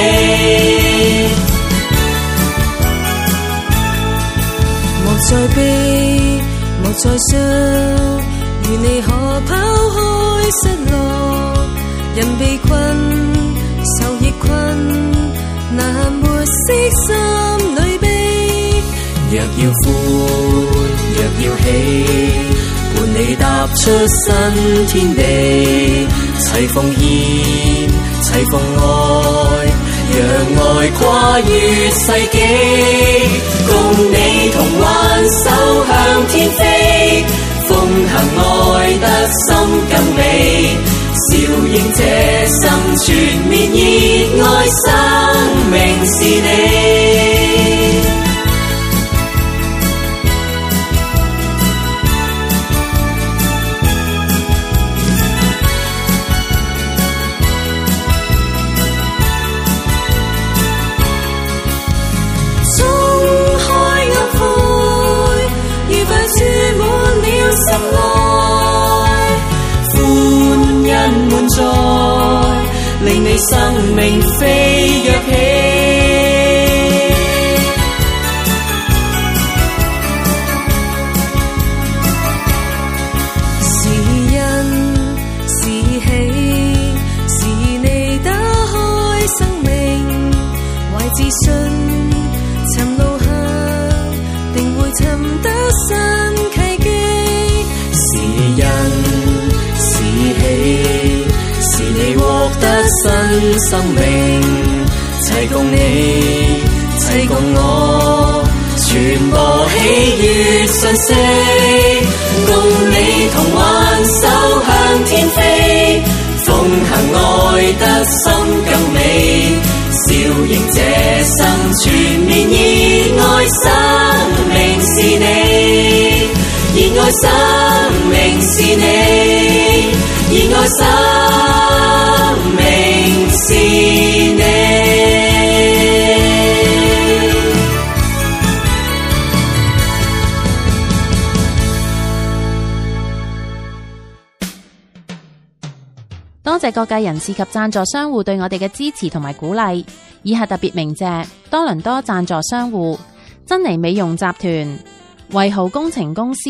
莫再悲，莫再傷，如你可拋開失落，人被困受亦困，難沒息心裏悲。 若要歡，若要喜，伴你踏出新天地，齊奉獻，齊奉愛，讓愛跨越世紀，共你同挽手向天飛，奉行愛得心更美，笑迎這生全面熱愛生命是你。令你生命飛躍起， 是因是喜，是你打開生命，懷自信尋路向，定會尋得新契機。 是因是喜，是你獲得新生命，齊共你，齊共我，傳播喜悅訊息，共你同挽手向天飛，奉行愛得心更美，笑迎這生全面熱愛生命是你，熱愛生命是你，熱愛生命是你。 多謝各界人士及贊助商戶對我哋嘅支持同埋鼓勵。以下特別鳴謝多倫多贊助商戶：珍妮美容集團、維豪工程公司。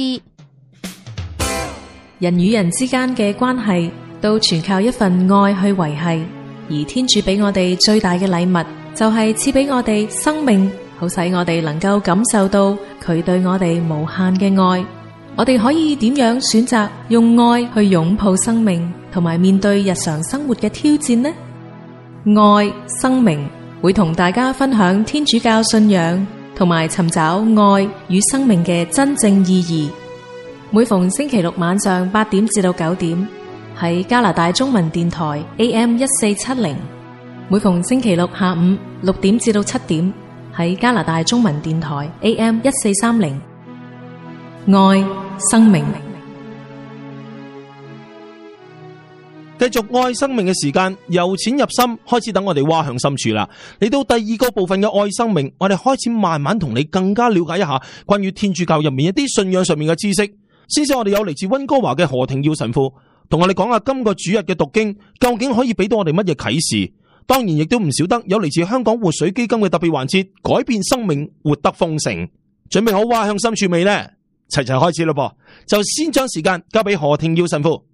人與人之間嘅關係都全靠一份愛去維繫，而天主俾我哋最大嘅禮物就係賜俾我哋生命，好使我哋能夠感受到佢對我哋無限嘅愛。 我哋可以點樣選擇用愛去擁抱生命，同埋面對日常生活嘅挑戰呢？愛生命會同大家分享天主教信仰，同埋尋找愛與生命嘅真正意義。每逢星期六晚上八點至到九點，喺加拿大中文電台 A M 一四七零；每逢星期六下午六點至到七點，喺加拿大中文電台 A M 一四三零。愛生命， 繼續愛生命嘅時間，由淺入深，開始等我哋挖向深處啦。嚟到第二個部分嘅愛生命，我哋開始慢慢同你更加了解一下關於天主教入面一啲信仰上面嘅知識。先至我哋有嚟自溫哥華嘅何庭耀神父，同我哋講下今個主日嘅讀經究竟可以俾到我哋乜嘢啟示。當然亦都唔少得有嚟自香港活水基金嘅特別環節，改變生命，活得豐盛。準備好挖向深處未呢？齊齊開始咯噃，就先將時間交俾何庭耀神父。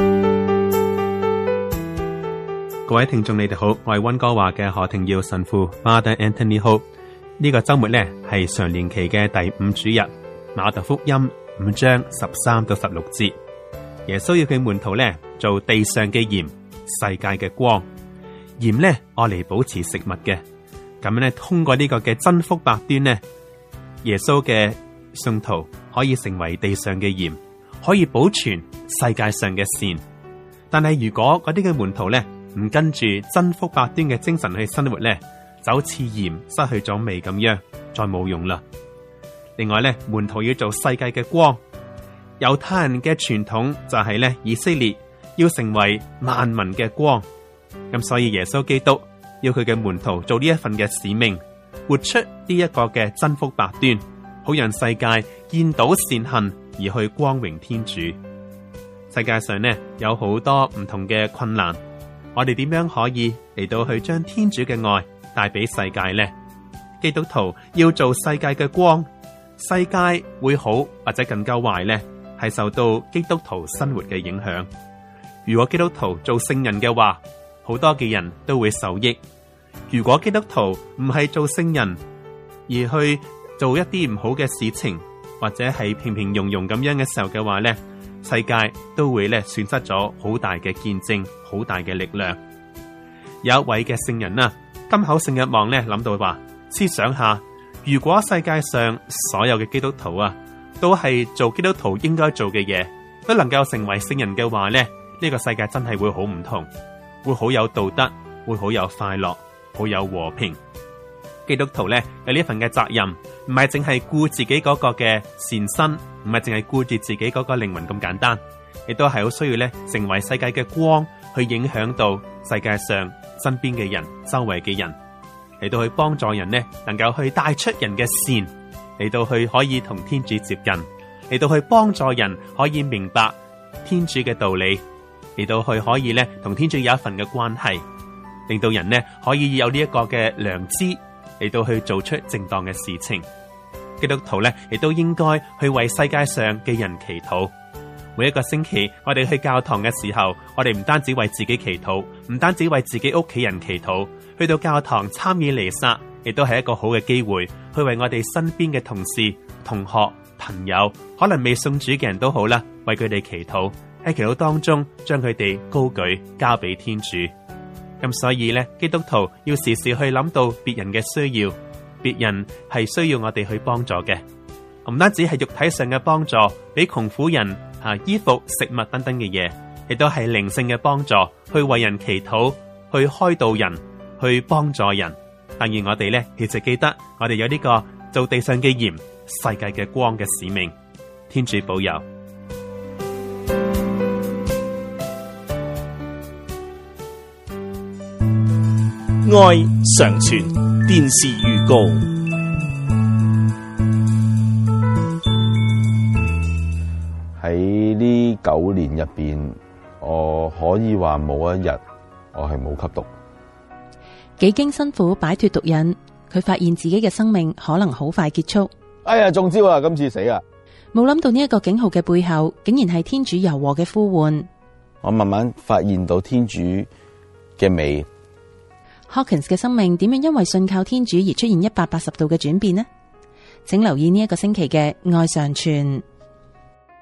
各位聽眾你哋好，我係溫哥華嘅何庭耀神父 Father Anthony Ho。呢個周末呢係常年期嘅第五主日，馬特福音五章十三到十六節，耶穌要佢門徒呢做地上嘅鹽，世界嘅光。鹽呢愛嚟保持食物嘅，咁樣呢通過呢個嘅真福八端呢，耶穌嘅信徒可以成為地上嘅鹽，可以保存世界上嘅善。但係如果嗰啲嘅門徒呢唔跟住真福八端嘅精神去生活呢，就好似鹽失去咗味咁樣，再冇用啦。另外呢，門徒要做世界嘅光。猶太人嘅傳統就係呢，以色列要成為萬民嘅光。咁所以耶穌基督要佢嘅門徒做呢一份嘅使命，活出呢一個嘅真福八端，好讓世界見到善行而去光榮天主。世界上呢有好多唔同嘅困難，我哋點樣可以嚟到去將天主嘅愛帶俾世界呢？基督徒要做世界嘅光，世界會好或者更加壞呢，係受到基督徒生活嘅影響。如果基督徒做聖人嘅話，好多嘅人都會受益。如果基督徒唔係做聖人，而去做一啲唔好嘅事情，或者係平平庸庸咁樣嘅時候嘅話呢，世界都會咧損失咗好大嘅見證，好大嘅力量。有一位嘅聖人啊，金口聖若望咧諗到話，思想下，如果世界上所有嘅基督徒啊，都係做基督徒應該做嘅嘢，都能夠成為聖人嘅話咧，呢個世界真係會好唔同，會好有道德，會好有快樂，好有和平。基督徒咧有呢份嘅責任，唔係淨係顧自己嗰個嘅善身，唔係淨係顧住自己嗰個靈魂咁簡單，亦都係好需要咧成為世界嘅光，去影響到世界上身邊嘅人、周圍嘅人，嚟到去幫助人呢，能夠去帶出人嘅善，嚟到去可以同天主接近，嚟到去幫助人可以明白天主嘅道理，嚟到去可以咧同天主有一份嘅關係，令到人呢可以有呢一個嘅良知，嚟到去做出正當嘅事情。基督徒咧亦都應該去為世界上嘅人祈禱。每一個星期我哋去教堂嘅時候，我哋唔單止為自己祈禱，唔單止為自己屋企人祈禱，去到教堂參與彌撒，亦都係一個好嘅機會，去為我哋身邊嘅同事、同學、朋友，可能未信主嘅人都好啦，為佢哋祈禱。喺祈禱當中，將佢哋高舉，交俾天主。咁所以咧，基督徒要時時去諗到別人嘅需要，別人係需要我哋去幫助嘅，唔單止係肉體上嘅幫助，俾窮苦人啊衣服、食物等等嘅嘢，亦都係靈性嘅幫助，去為人祈禱，去開導人，去幫助人。但願我哋咧，其實記得我哋有呢個做地上嘅鹽、世界嘅光嘅使命。天主保佑。 愛常傳電視預告。 喺呢九年入邊，我可以話冇一日我係冇吸毒。 幾經辛苦擺脫毒癮，佢發現自己嘅生命可能好快結束。 哎呀，中招啊！今次死啊！ 冇諗到呢一個警號嘅背後，竟然係天主柔和嘅呼喚。 我慢慢發現到天主嘅美。 Hawkins 嘅生命點樣因為信靠天主而出現一百八十度嘅轉變呢？請留意呢一個星期嘅愛常傳。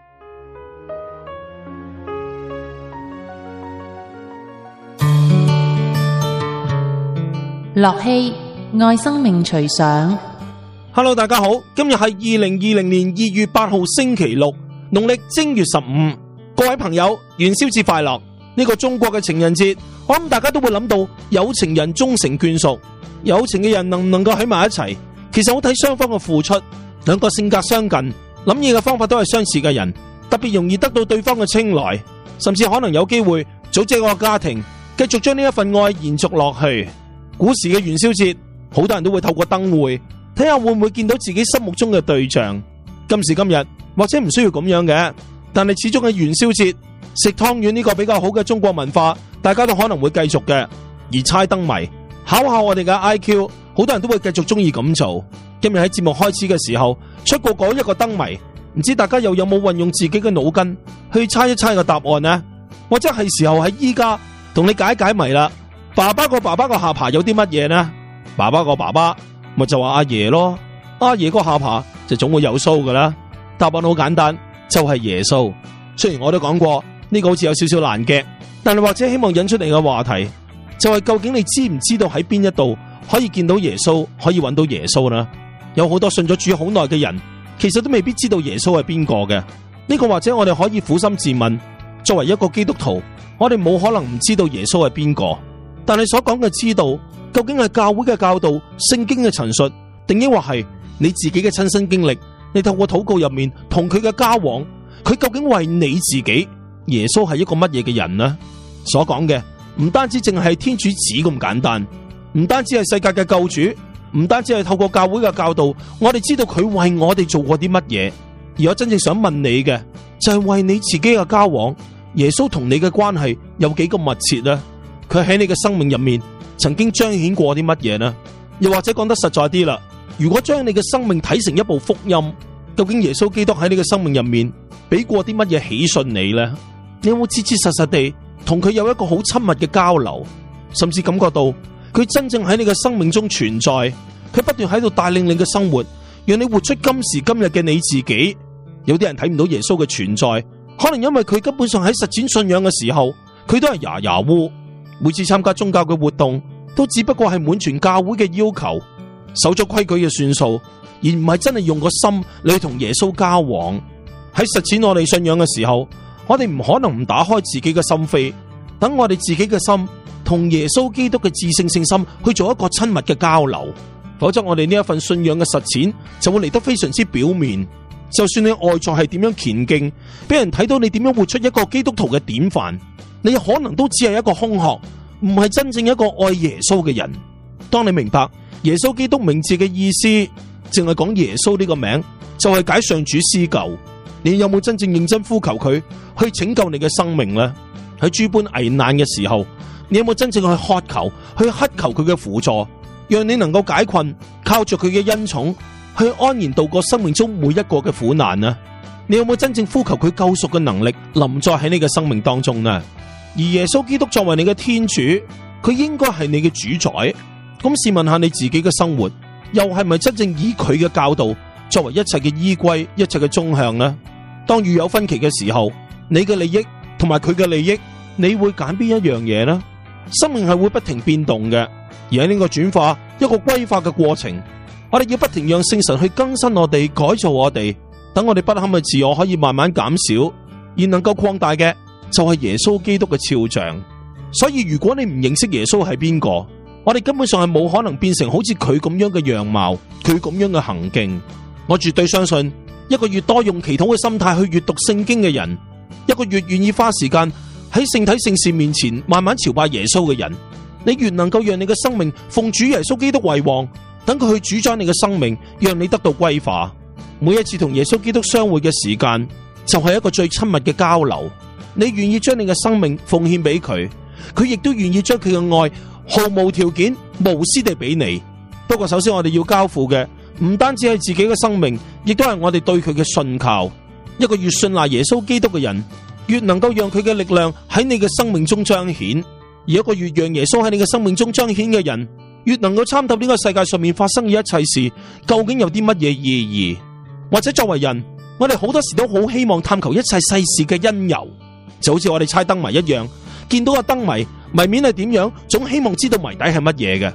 樂器愛生命隨想。 Hello， 大家好，今日係二零二零年二月八號星期六，農曆正月十五。各位朋友，元宵節快樂！呢個中國嘅情人節，我諗大家都會諗到有情人終成眷屬，有情嘅人能唔能夠喺埋一齊，其實好睇雙方嘅付出。兩個性格相近、諗嘢嘅方法都係相似嘅人，特別容易得到對方嘅青睞，甚至可能有機會組織一個家庭，繼續將呢一份愛延續落去。古時嘅元宵節，好多人都會透過燈會睇下會唔會見到自己心目中嘅對象。今時今日或者唔需要咁樣嘅，但係始終喺元宵節食湯圓呢個比較好嘅中國文化，大家都可能會繼續嘅。而猜燈謎考下我哋嘅 I Q， 好多人都會繼續中意咁做。今日喺節目開始嘅時候出過嗰一個燈謎，唔知大家又有冇運用自己嘅腦筋去猜一猜個答案呢？或者係時候喺依家同你解解謎啦。爸爸個爸爸個下巴有啲乜嘢呢？爸爸個爸爸咪就話阿爺咯，阿爺個下巴就總會有鬚噶啦。答案好簡單，就係耶穌。雖然我都講過呢個好似有少少難嘅，但係或者希望引出嚟嘅話題就係究竟你知唔知道喺邊一度可以見到耶穌，可以揾到耶穌呢？有好多信咗主好耐嘅人，其實都未必知道耶穌係邊個嘅。呢個或者我哋可以苦心自問，作為一個基督徒，我哋冇可能唔知道耶穌係邊個。但係所講嘅知道，究竟係教會嘅教導、聖經嘅陳述，定抑或係你自己嘅親身經歷？你透過禱告入面同佢嘅交往，佢究竟為你自己耶穌係一個乜嘢嘅人呢？所講嘅唔單止淨係天主子咁簡單，唔單止係世界嘅救主，唔單止係透過教會嘅教導，我哋知道佢為我哋做過啲乜嘢。而我真正想問你嘅就係為你自己嘅交往，耶穌同你嘅關係有幾咁密切呢？佢喺你嘅生命入面曾經彰顯過啲乜嘢呢？又或者講得實在啲啦，如果將你嘅生命睇成一部福音，究竟耶穌基督喺你嘅生命入面俾過啲乜嘢喜訊你呢？你有冇切切實實地同佢有一個好親密嘅交流，甚至感覺到佢真正喺你嘅生命中存在，佢不斷喺度帶領你嘅生活，讓你活出今時今日嘅你自己。有啲人睇唔到耶穌嘅存在，可能因為佢根本上喺實踐信仰嘅時候，佢都係牙牙烏。每次參加宗教嘅活動，都只不過係滿全教會嘅要求，守咗規矩嘅算數，而唔係真係用個心嚟同耶穌交往。喺實踐我哋信仰嘅時候，我哋唔可能唔打開自己嘅心扉，等我哋自己嘅心同耶穌基督嘅至聖聖心去做一個親密嘅交流，否則我哋呢一份信仰嘅實踐就會嚟得非常之表面。就算你外在係點樣虔敬，俾人睇到你點樣活出一個基督徒嘅典範，你可能都只係一個空殼，唔係真正一個愛耶穌嘅人。當你明白耶穌基督名字嘅意思，淨係講耶穌呢個名就係解上主施救，你有冇真正認真呼求佢去拯救你嘅生命呢？喺諸般危難嘅時候，你有冇真正去渴求去乞求佢嘅輔助，讓你能夠解困，靠着佢嘅恩寵去安然度過生命中每一個嘅苦難呢？你有冇真正呼求佢救贖嘅能力臨在喺你嘅生命當中呢？而耶穌基督作為你嘅天主，佢應該係你嘅主宰。咁試問下你自己嘅生活，又係咪真正以佢嘅教導作為一切嘅依歸、一切嘅終向呢？當遇有分歧嘅時候，你嘅利益同埋佢嘅利益，你會揀邊一樣嘢呢？生命係會不停變動嘅，而喺呢個轉化一個歸化嘅過程，我哋要不停讓聖神去更新我哋、改造我哋，等我哋不堪嘅自我可以慢慢減少，而能夠擴大嘅就係耶穌基督嘅肖像。所以如果你唔認識耶穌係邊個，我哋根本上係冇可能變成好似佢咁樣嘅樣貌，佢咁樣嘅行徑。我絕對相信，一個越多用祈禱嘅心態去閱讀聖經嘅人，一個越願意花時間喺聖體聖事面前慢慢朝拜耶穌嘅人，你越能夠讓你嘅生命奉主耶穌基督為王，等佢去主宰你嘅生命，讓你得到歸化。每一次同耶穌基督相會嘅時間，就係一個最親密嘅交流。你願意將你嘅生命奉獻俾佢，佢亦都願意將佢嘅愛毫無條件、無私地俾你。不過首先我哋要交付嘅，唔單止係自己嘅生命，亦都係我哋對佢嘅信靠。一個越信賴耶穌基督嘅人，越能夠讓佢嘅力量喺你嘅生命中彰顯；而一個越讓耶穌喺你嘅生命中彰顯嘅人，越能夠參透呢個世界上面發生嘅一切事，究竟有啲乜嘢意義？或者作為人，我哋好多時都好希望探求一切世事嘅因由，就好似我哋猜燈謎一樣，見到個燈謎謎面係點樣，總希望知道謎底係乜嘢嘅。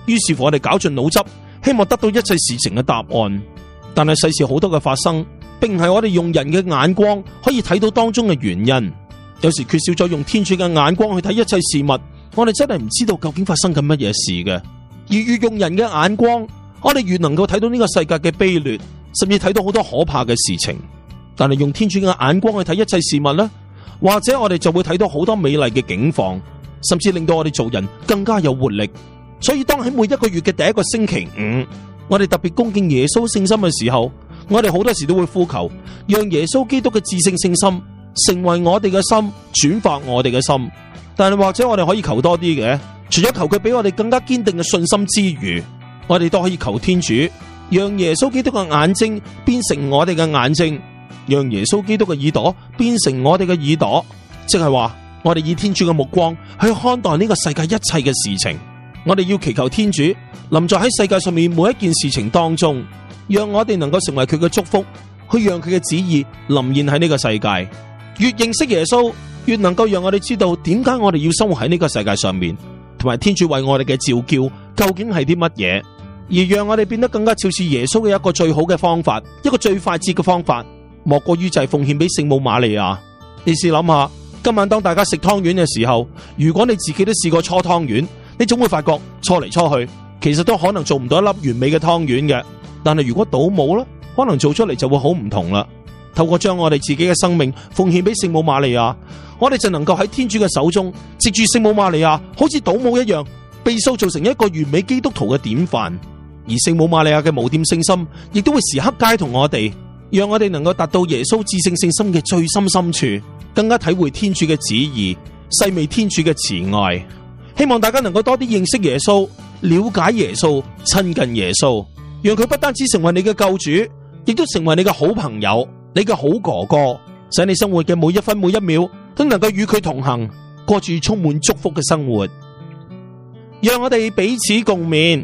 於是乎我哋絞盡腦汁，希望得到一切事情嘅答案。但係世事好多嘅發生，並唔係我哋用人嘅眼光可以睇到當中嘅原因。有時缺少咗用天主嘅眼光去睇一切事物，我哋真係唔知道究竟發生緊乜嘢事嘅。而越用人嘅眼光，我哋越能夠睇到呢個世界嘅卑劣，甚至睇到好多可怕嘅事情。但係用天主嘅眼光去睇一切事物呢，或者我哋就會睇到好多美麗嘅景況，甚至令到我哋做人更加有活力。所以當喺每一個月嘅第一個星期五，我哋特別恭敬耶穌聖心嘅時候，我哋好多時都會呼求，讓耶穌基督嘅至聖聖心成為我哋嘅心，轉化我哋嘅心。但係或者我哋可以求多啲嘅，除咗求佢俾我哋更加堅定嘅信心之餘，我哋都可以求天主，讓耶穌基督嘅眼睛變成我哋嘅眼睛，讓耶穌基督嘅耳朵變成我哋嘅耳朵，即係話我哋以天主嘅目光去看待呢個世界一切嘅事情。我哋要祈求天主臨在喺世界上面每一件事情當中，讓我哋能夠成為佢嘅祝福，去讓佢嘅旨意臨現喺呢個世界。越認識耶穌，越能夠讓我哋知道點解我哋要生活喺呢個世界上面，同埋天主為我哋嘅召叫究竟係啲乜嘢，而讓我哋變得更加似似耶穌嘅一個最好嘅方法，一個最快捷嘅方法，莫過於就係奉獻俾聖母瑪利亞。你試諗下，今晚當大家食湯圓嘅時候，如果你自己都試過搓湯圓，你總會發覺搓嚟搓去，其實都可能做唔到一粒完美嘅湯圓嘅。但係如果倒模咧，可能做出嚟就會好唔同啦。透過將我哋自己嘅生命奉獻俾聖母瑪利亞，我哋就能夠喺天主嘅手中，藉住聖母瑪利亞，好似倒模一樣，被塑造成一個完美基督徒嘅典範。而聖母瑪利亞嘅無玷聖心，亦都會時刻偕同我哋，讓我哋能夠達到耶穌至聖聖心嘅最深深處，更加體會天主嘅旨意，細味天主嘅慈愛。希望大家能夠多啲認識耶穌，了解耶穌，親近耶穌，讓佢不單止成為你嘅救主，亦都成為你嘅好朋友，你嘅好哥哥，使你生活嘅每一分每一秒都能夠與佢同行，過住充滿祝福嘅生活。讓我哋彼此共勉。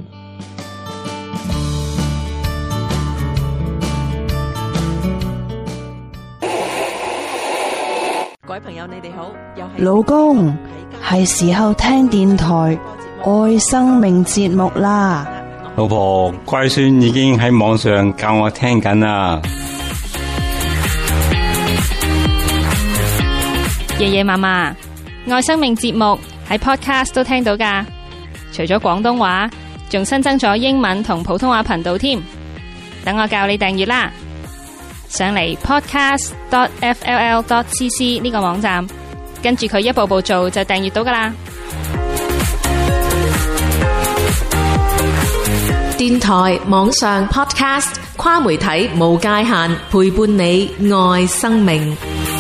各位朋友，你哋好，又係老公，係時候聽電台愛生命節目啦。 老婆，乖孫已經喺網上教我聽緊啦。 爺爺嫲嫲，愛生命節目喺 podcast 都聽到噶，除咗廣東話，仲新增咗英文同普通話頻道添。等我教你訂閱啦，上嚟 podcast dot f l l dot c c 呢個網站，跟住佢一步步做就訂閱到噶啦。 電台、網上 podcast 跨媒體無界限，陪伴你愛生命。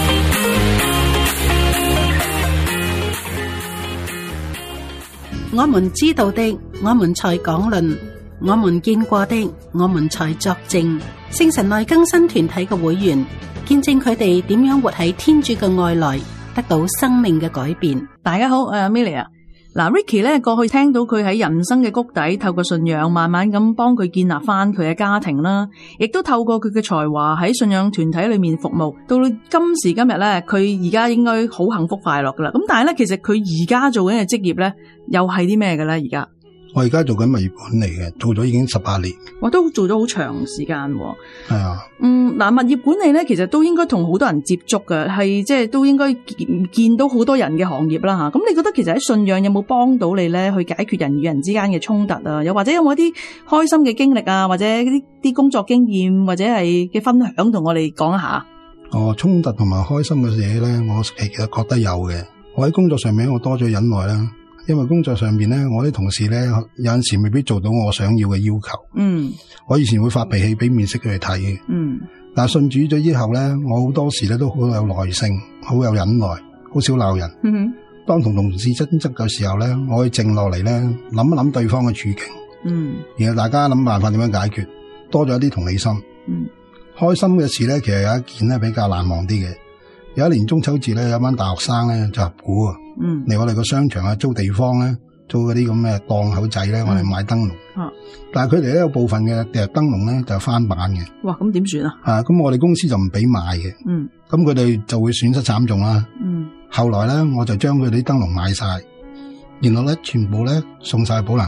我們知道的，我們才講論；我們見過的，我們才作證。聖神內更新團體嘅會員，見證佢哋點樣活喺天主嘅愛內，得到生命嘅改變。 大家好，我係 Amelia。嗱 ，Ricky 咧過去聽到佢喺人生嘅谷底，透過信仰慢慢咁幫佢建立翻佢嘅家庭啦，亦都透過佢嘅才華喺信仰團體裏面服務，到今時今日咧，佢而家應該好幸福快樂噶啦。咁但係咧，其實佢而家做緊嘅職業咧，又係啲咩嘅咧？而家我而家做緊物業管理嘅，做咗已經十八年。 我都做咗好長時間。 係啊。 嗯，嗱，物業管理咧，其實都應該同好多人接觸嘅，係即係都應該見見到好多人嘅行業啦吓。咁你覺得其實喺信仰有冇幫到你咧，去解決人與人之間嘅衝突啊？又或者有冇一啲開心嘅經歷啊？或者啲啲工作經驗或者係嘅分享，同我哋講一下？ 哦，衝突同埋開心嘅嘢咧，我其實覺得有嘅。我喺工作上面我多咗忍耐啦。因為工作上面咧，我啲同事咧有陣時未必做到我想要嘅要求。嗯，我以前會發脾氣俾面色佢哋睇嘅。嗯，但係信主咗之後咧，我好多時咧都好有耐性，好有忍耐，好少鬧人。嗯哼，當同同事爭執嘅時候咧，我會靜落嚟咧，諗一諗對方嘅處境。嗯，然後大家諗辦法點樣解決，多咗一啲同理心。嗯，開心嘅事咧，其實有一件咧比較難忘啲嘅。有一年中秋節咧，有班大學生咧就合股啊，嗯，嚟我哋個商場啊租地方咧，租嗰啲咁嘅檔口仔咧，我哋買燈籠。啊，但係佢哋咧有部分嘅誒燈籠咧就翻版嘅。哇，咁點算啊？啊，咁我哋公司就唔俾賣嘅。嗯，咁佢哋就會損失慘重啦。嗯，後來咧我就將佢哋啲燈籠買晒，然後咧全部咧送晒去保良局。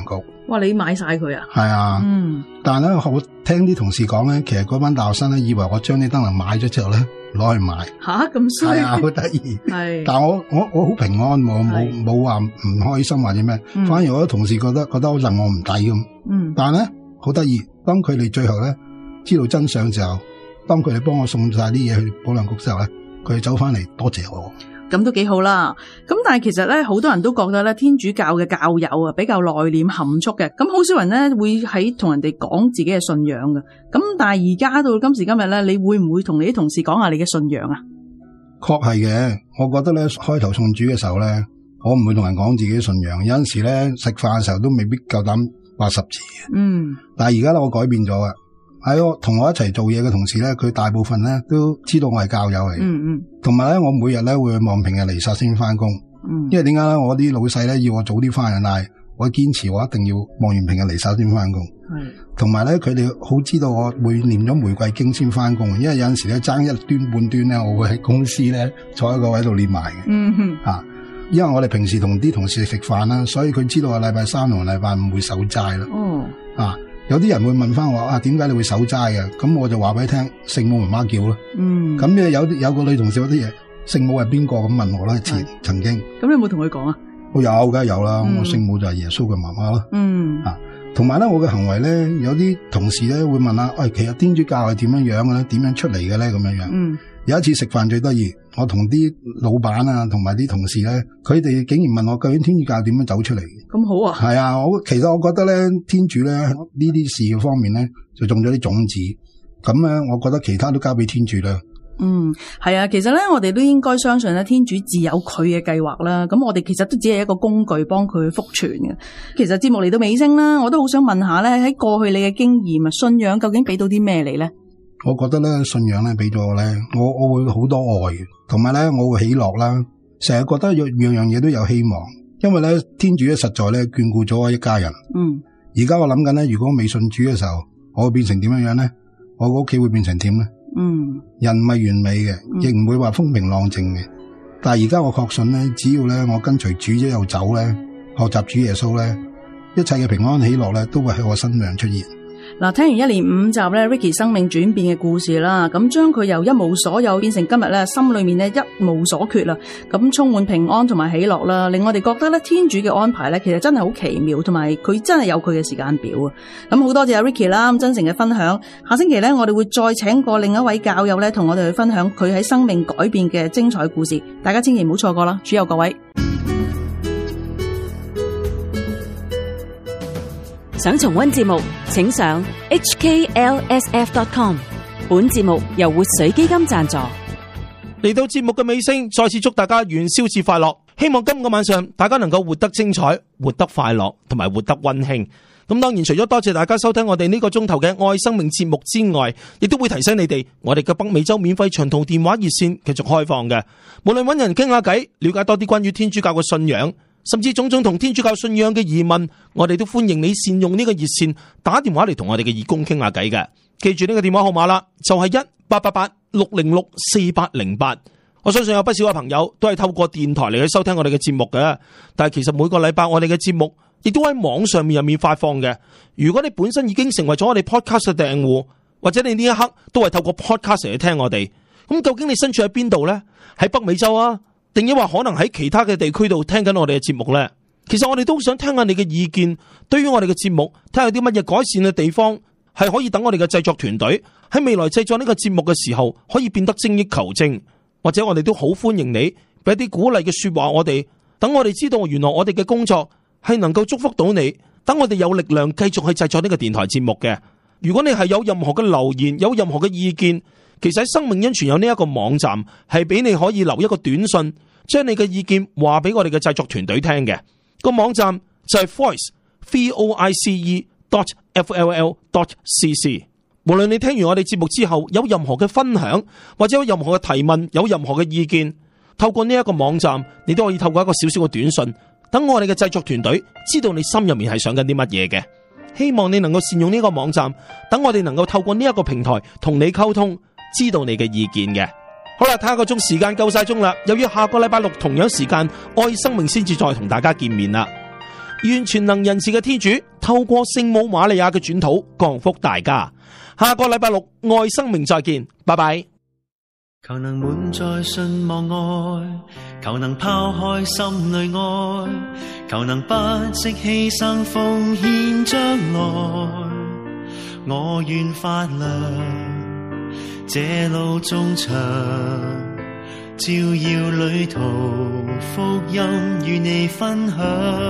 哇！你買晒佢啊？ 係啊， 嗯。 但係咧，我聽啲同事講咧，其實嗰班大學生咧，以為我將啲燈籠買咗之後咧，攞去賣。 吓，咁衰？ 係啊，好得意。 係。 但係我我我好平安，冇冇冇話唔開心或者咩， 嗯、 反而我啲同事覺得覺得好戥我唔抵咁。 嗯。 但係咧，好得意，當佢哋最後咧知道真相之後，當佢哋幫我送晒啲嘢去保良局之後咧，佢哋走翻嚟多謝我。 咁都幾好啦，咁但係其實咧，好多人都覺得咧，天主教嘅教友啊比較內斂含蓄嘅，咁好少人咧會喺同人哋講自己嘅信仰嘅。咁但係而家到今時今日咧，你會唔會同你啲同事講下你嘅信仰啊？ 確係嘅，我覺得咧開頭信主嘅時候咧，我唔會同人講自己嘅信仰，有陣時咧食飯嘅時候都未必夠膽話十字嘅。嗯，但係而家咧我改變咗啊。喺我同我一齊做嘢嘅同事咧，佢大部分咧都知道我係教友嚟。嗯嗯。同埋咧，我每日咧會望平日彌撒先翻工。嗯。因為點解咧？我啲老細咧要我早啲翻去，但係我堅持我一定要望完平日彌撒先翻工。係。同埋咧，佢哋好知道我會念咗玫瑰經先翻工，因為有陣時咧爭一端半端咧，我會喺公司咧坐喺個位度念埋嘅。嗯哼。啊，因為我哋平時同啲同事食飯啦，所以佢知道我禮拜三同禮拜五會守齋啦。哦。啊。有啲人會問翻我啊，點解你會守齋嘅？咁我就話俾你聽，聖母媽媽叫咯。嗯，咁咧有有個女同事有啲嘢，聖母係邊個咁問我啦？前曾經。咁你有冇同佢講啊？我有，梗係有啦。嗯、我聖母就係耶穌嘅媽媽咯。嗯，啊，同埋咧，我嘅行為咧，有啲同事咧會問啊，喂、哎，其實天主教係點樣樣嘅咧？點樣出嚟嘅咧？咁樣樣。嗯。有一次食飯最得意，我同啲老闆啊，同埋啲同事咧，佢哋竟然問我究竟天主教點樣走出嚟？咁好啊！係啊，我其實我覺得咧，天主咧呢啲事嘅方面咧，就種咗啲種子。咁咧，我覺得其他都交俾天主啦。嗯，係啊，其實咧，我哋都應該相信咧，天主自有佢嘅計劃啦。咁我哋其實都只係一個工具，幫佢福傳嘅。其實節目嚟到尾聲啦，我都好想問下咧，喺過去你嘅經驗啊，信仰究竟俾到啲咩嚟咧？我覺得咧，信仰咧俾咗我咧，我我會好多愛，同埋咧我會喜樂啦。成日覺得樣樣樣嘢都有希望，因為咧天主咧實在咧眷顧咗我一家人。嗯，而家我諗緊咧，如果我未信主嘅時候，我會變成點樣樣咧？我個屋企會變成點咧？嗯，人唔係完美嘅，亦唔會話風平浪靜嘅。但係而家我確信咧，只要咧我跟隨主一路走咧，學習主耶穌咧，一切嘅平安喜樂咧都會喺我身上出現。嗱，聽完一連五集咧 Ricky 生命轉變嘅故事啦，咁將佢由一無所有變成今日咧心裏面咧一無所缺啦，咁充滿平安同埋喜樂啦，令我哋覺得咧天主嘅安排咧其實真係好奇妙，同埋佢真係有佢嘅時間表啊！咁好多謝阿 Ricky 啦，咁真誠嘅分享。下星期咧我哋會再請過另一位教友咧同我哋去分享佢喺生命改變嘅精彩故事，大家千祈唔好錯過啦！主佑各位。 想重溫節目，請上 H K L S F dot com。本節目由活水基金贊助。 嚟到節目嘅尾聲，再次祝大家元宵節快樂！希望今個晚上大家能夠活得精彩、活得快樂，同埋活得溫馨。咁當然，除咗多謝大家收聽我哋呢個鐘頭嘅愛生命節目之外，亦都會提醒你哋，我哋嘅北美洲免費長途電話熱線繼續開放嘅。無論揾人傾下偈，了解多啲關於天主教嘅信仰，甚至種種同天主教信仰嘅疑問，我哋都歡迎你善用呢個熱線打電話嚟同我哋嘅義工傾下偈嘅。記住呢個電話號碼啦，就係一八八八六零六四八零八。我相信有不少嘅朋友都係透過電台嚟去收聽我哋嘅節目嘅，但係其實每個禮拜我哋嘅節目亦都喺網上面入面發放嘅。如果你本身已經成為咗我哋 podcast 嘅訂戶，或者你呢一刻都係透過 podcast 嚟聽我哋，咁究竟你身處喺邊度呢？喺北美洲啊，定抑或可能喺其他嘅地區度聽緊我哋嘅節目呢？其實我哋都想聽下你嘅意見，對於我哋嘅節目睇下有啲乜嘢改善嘅地方，係可以等我哋嘅製作團隊喺未來製作呢個節目嘅時候可以變得精益求精，或者我哋都好歡迎你俾一啲鼓勵嘅說話我哋，等我哋知道原來我哋嘅工作係能夠祝福到你，等我哋有力量繼續去製作呢個電台節目嘅。如果你係有任何嘅留言，有任何嘅意見，其實喺生命恩泉有呢一個網站係俾你可以留一個短信，將你嘅意見話俾我哋嘅製作團隊聽嘅。個網站就係 voice v o i c e dot f l l dot c c。無論你聽完我哋節目之後有任何嘅分享，或者有任何嘅提問，有任何嘅意見，透過呢一個網站，你都可以透過一個小小嘅短信，等我哋嘅製作團隊知道你心入面係想緊啲乜嘢嘅。希望你能夠善用呢個網站，等我哋能夠透過呢一個平台同你溝通，知道你嘅意見嘅。好啦，睇下個鐘時間夠晒鐘啦，又要下個禮拜六同樣時間愛生命先至再同大家見面啦。願全能仁慈嘅天主透過聖母瑪利亞嘅轉禱降福大家。下個禮拜六愛生命再見，拜拜。 求能滿載信望愛，求能拋開心裏愛，求能不惜犧牲奉獻將來。我願發亮這路中長，照耀旅途福音與你分享。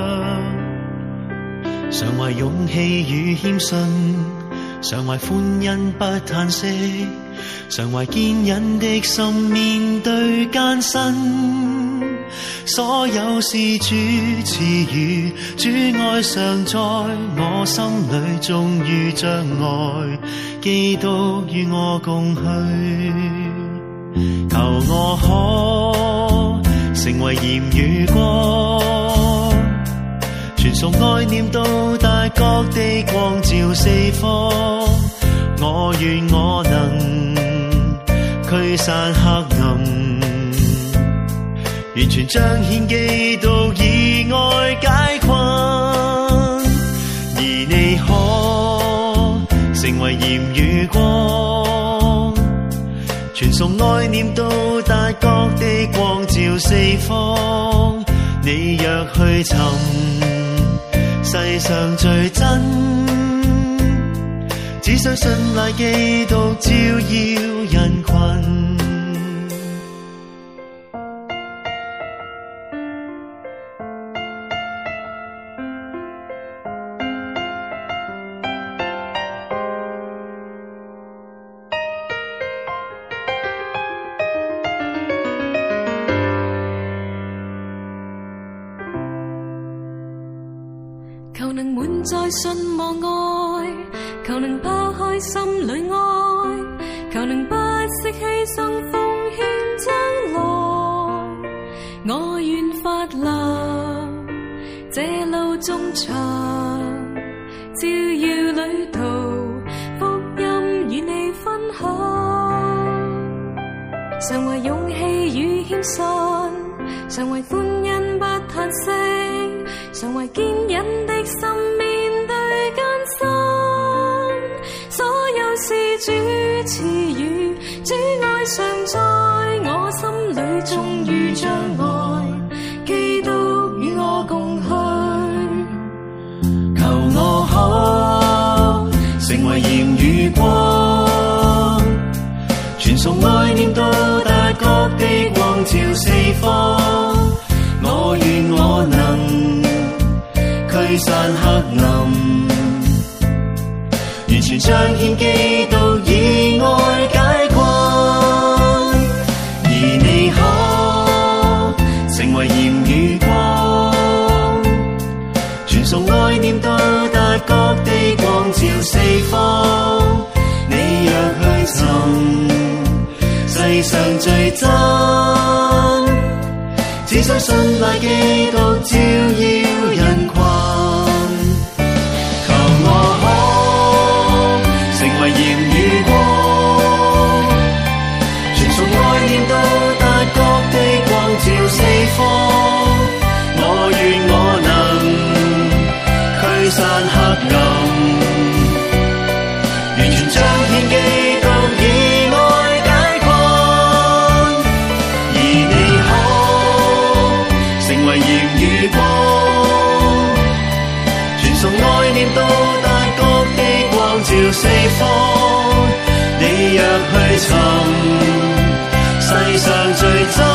常懷勇氣與謙遜，常懷歡欣不嘆息，常懷堅忍的心面對艱辛。所有是主賜予，主愛常在我心裏，終於將愛基督與我共去。求我可成為鹽與光，傳送愛念到大各地，光照四方。我願我能驅散黑暗，完全彰顯基督以愛解困。而你可成為鹽與光，傳送愛念到大各地，光照四方。你若去尋世上最真，只需信賴基督照耀人群。 求能滿載信望愛，求能拋開心裏愛，求能不惜犧牲奉獻將來。我願發亮這路中長，照耀旅途福音與你分享。常為勇氣與謙遜，常為歡欣不嘆息，常為堅忍的心面對艱辛。所有是主賜予，主愛常在我心裏，終於將愛基督與我共去。 求我可成為鹽與光，傳送愛念到大各地，光照四方。我願我能驅散黑暗，完全彰顯基督以愛解困。而你可成為鹽與光，傳送愛念到大各地，光照四方。你若去尋世上最真，只需信賴基督照耀人群。求我可成為鹽與光，傳送愛念到大各地，光照四方。我願我能驅散黑暗，完全彰顯基督以愛解困。而你可成為鹽與光，傳送愛念到大各地，光照四方。你若去尋世上最真，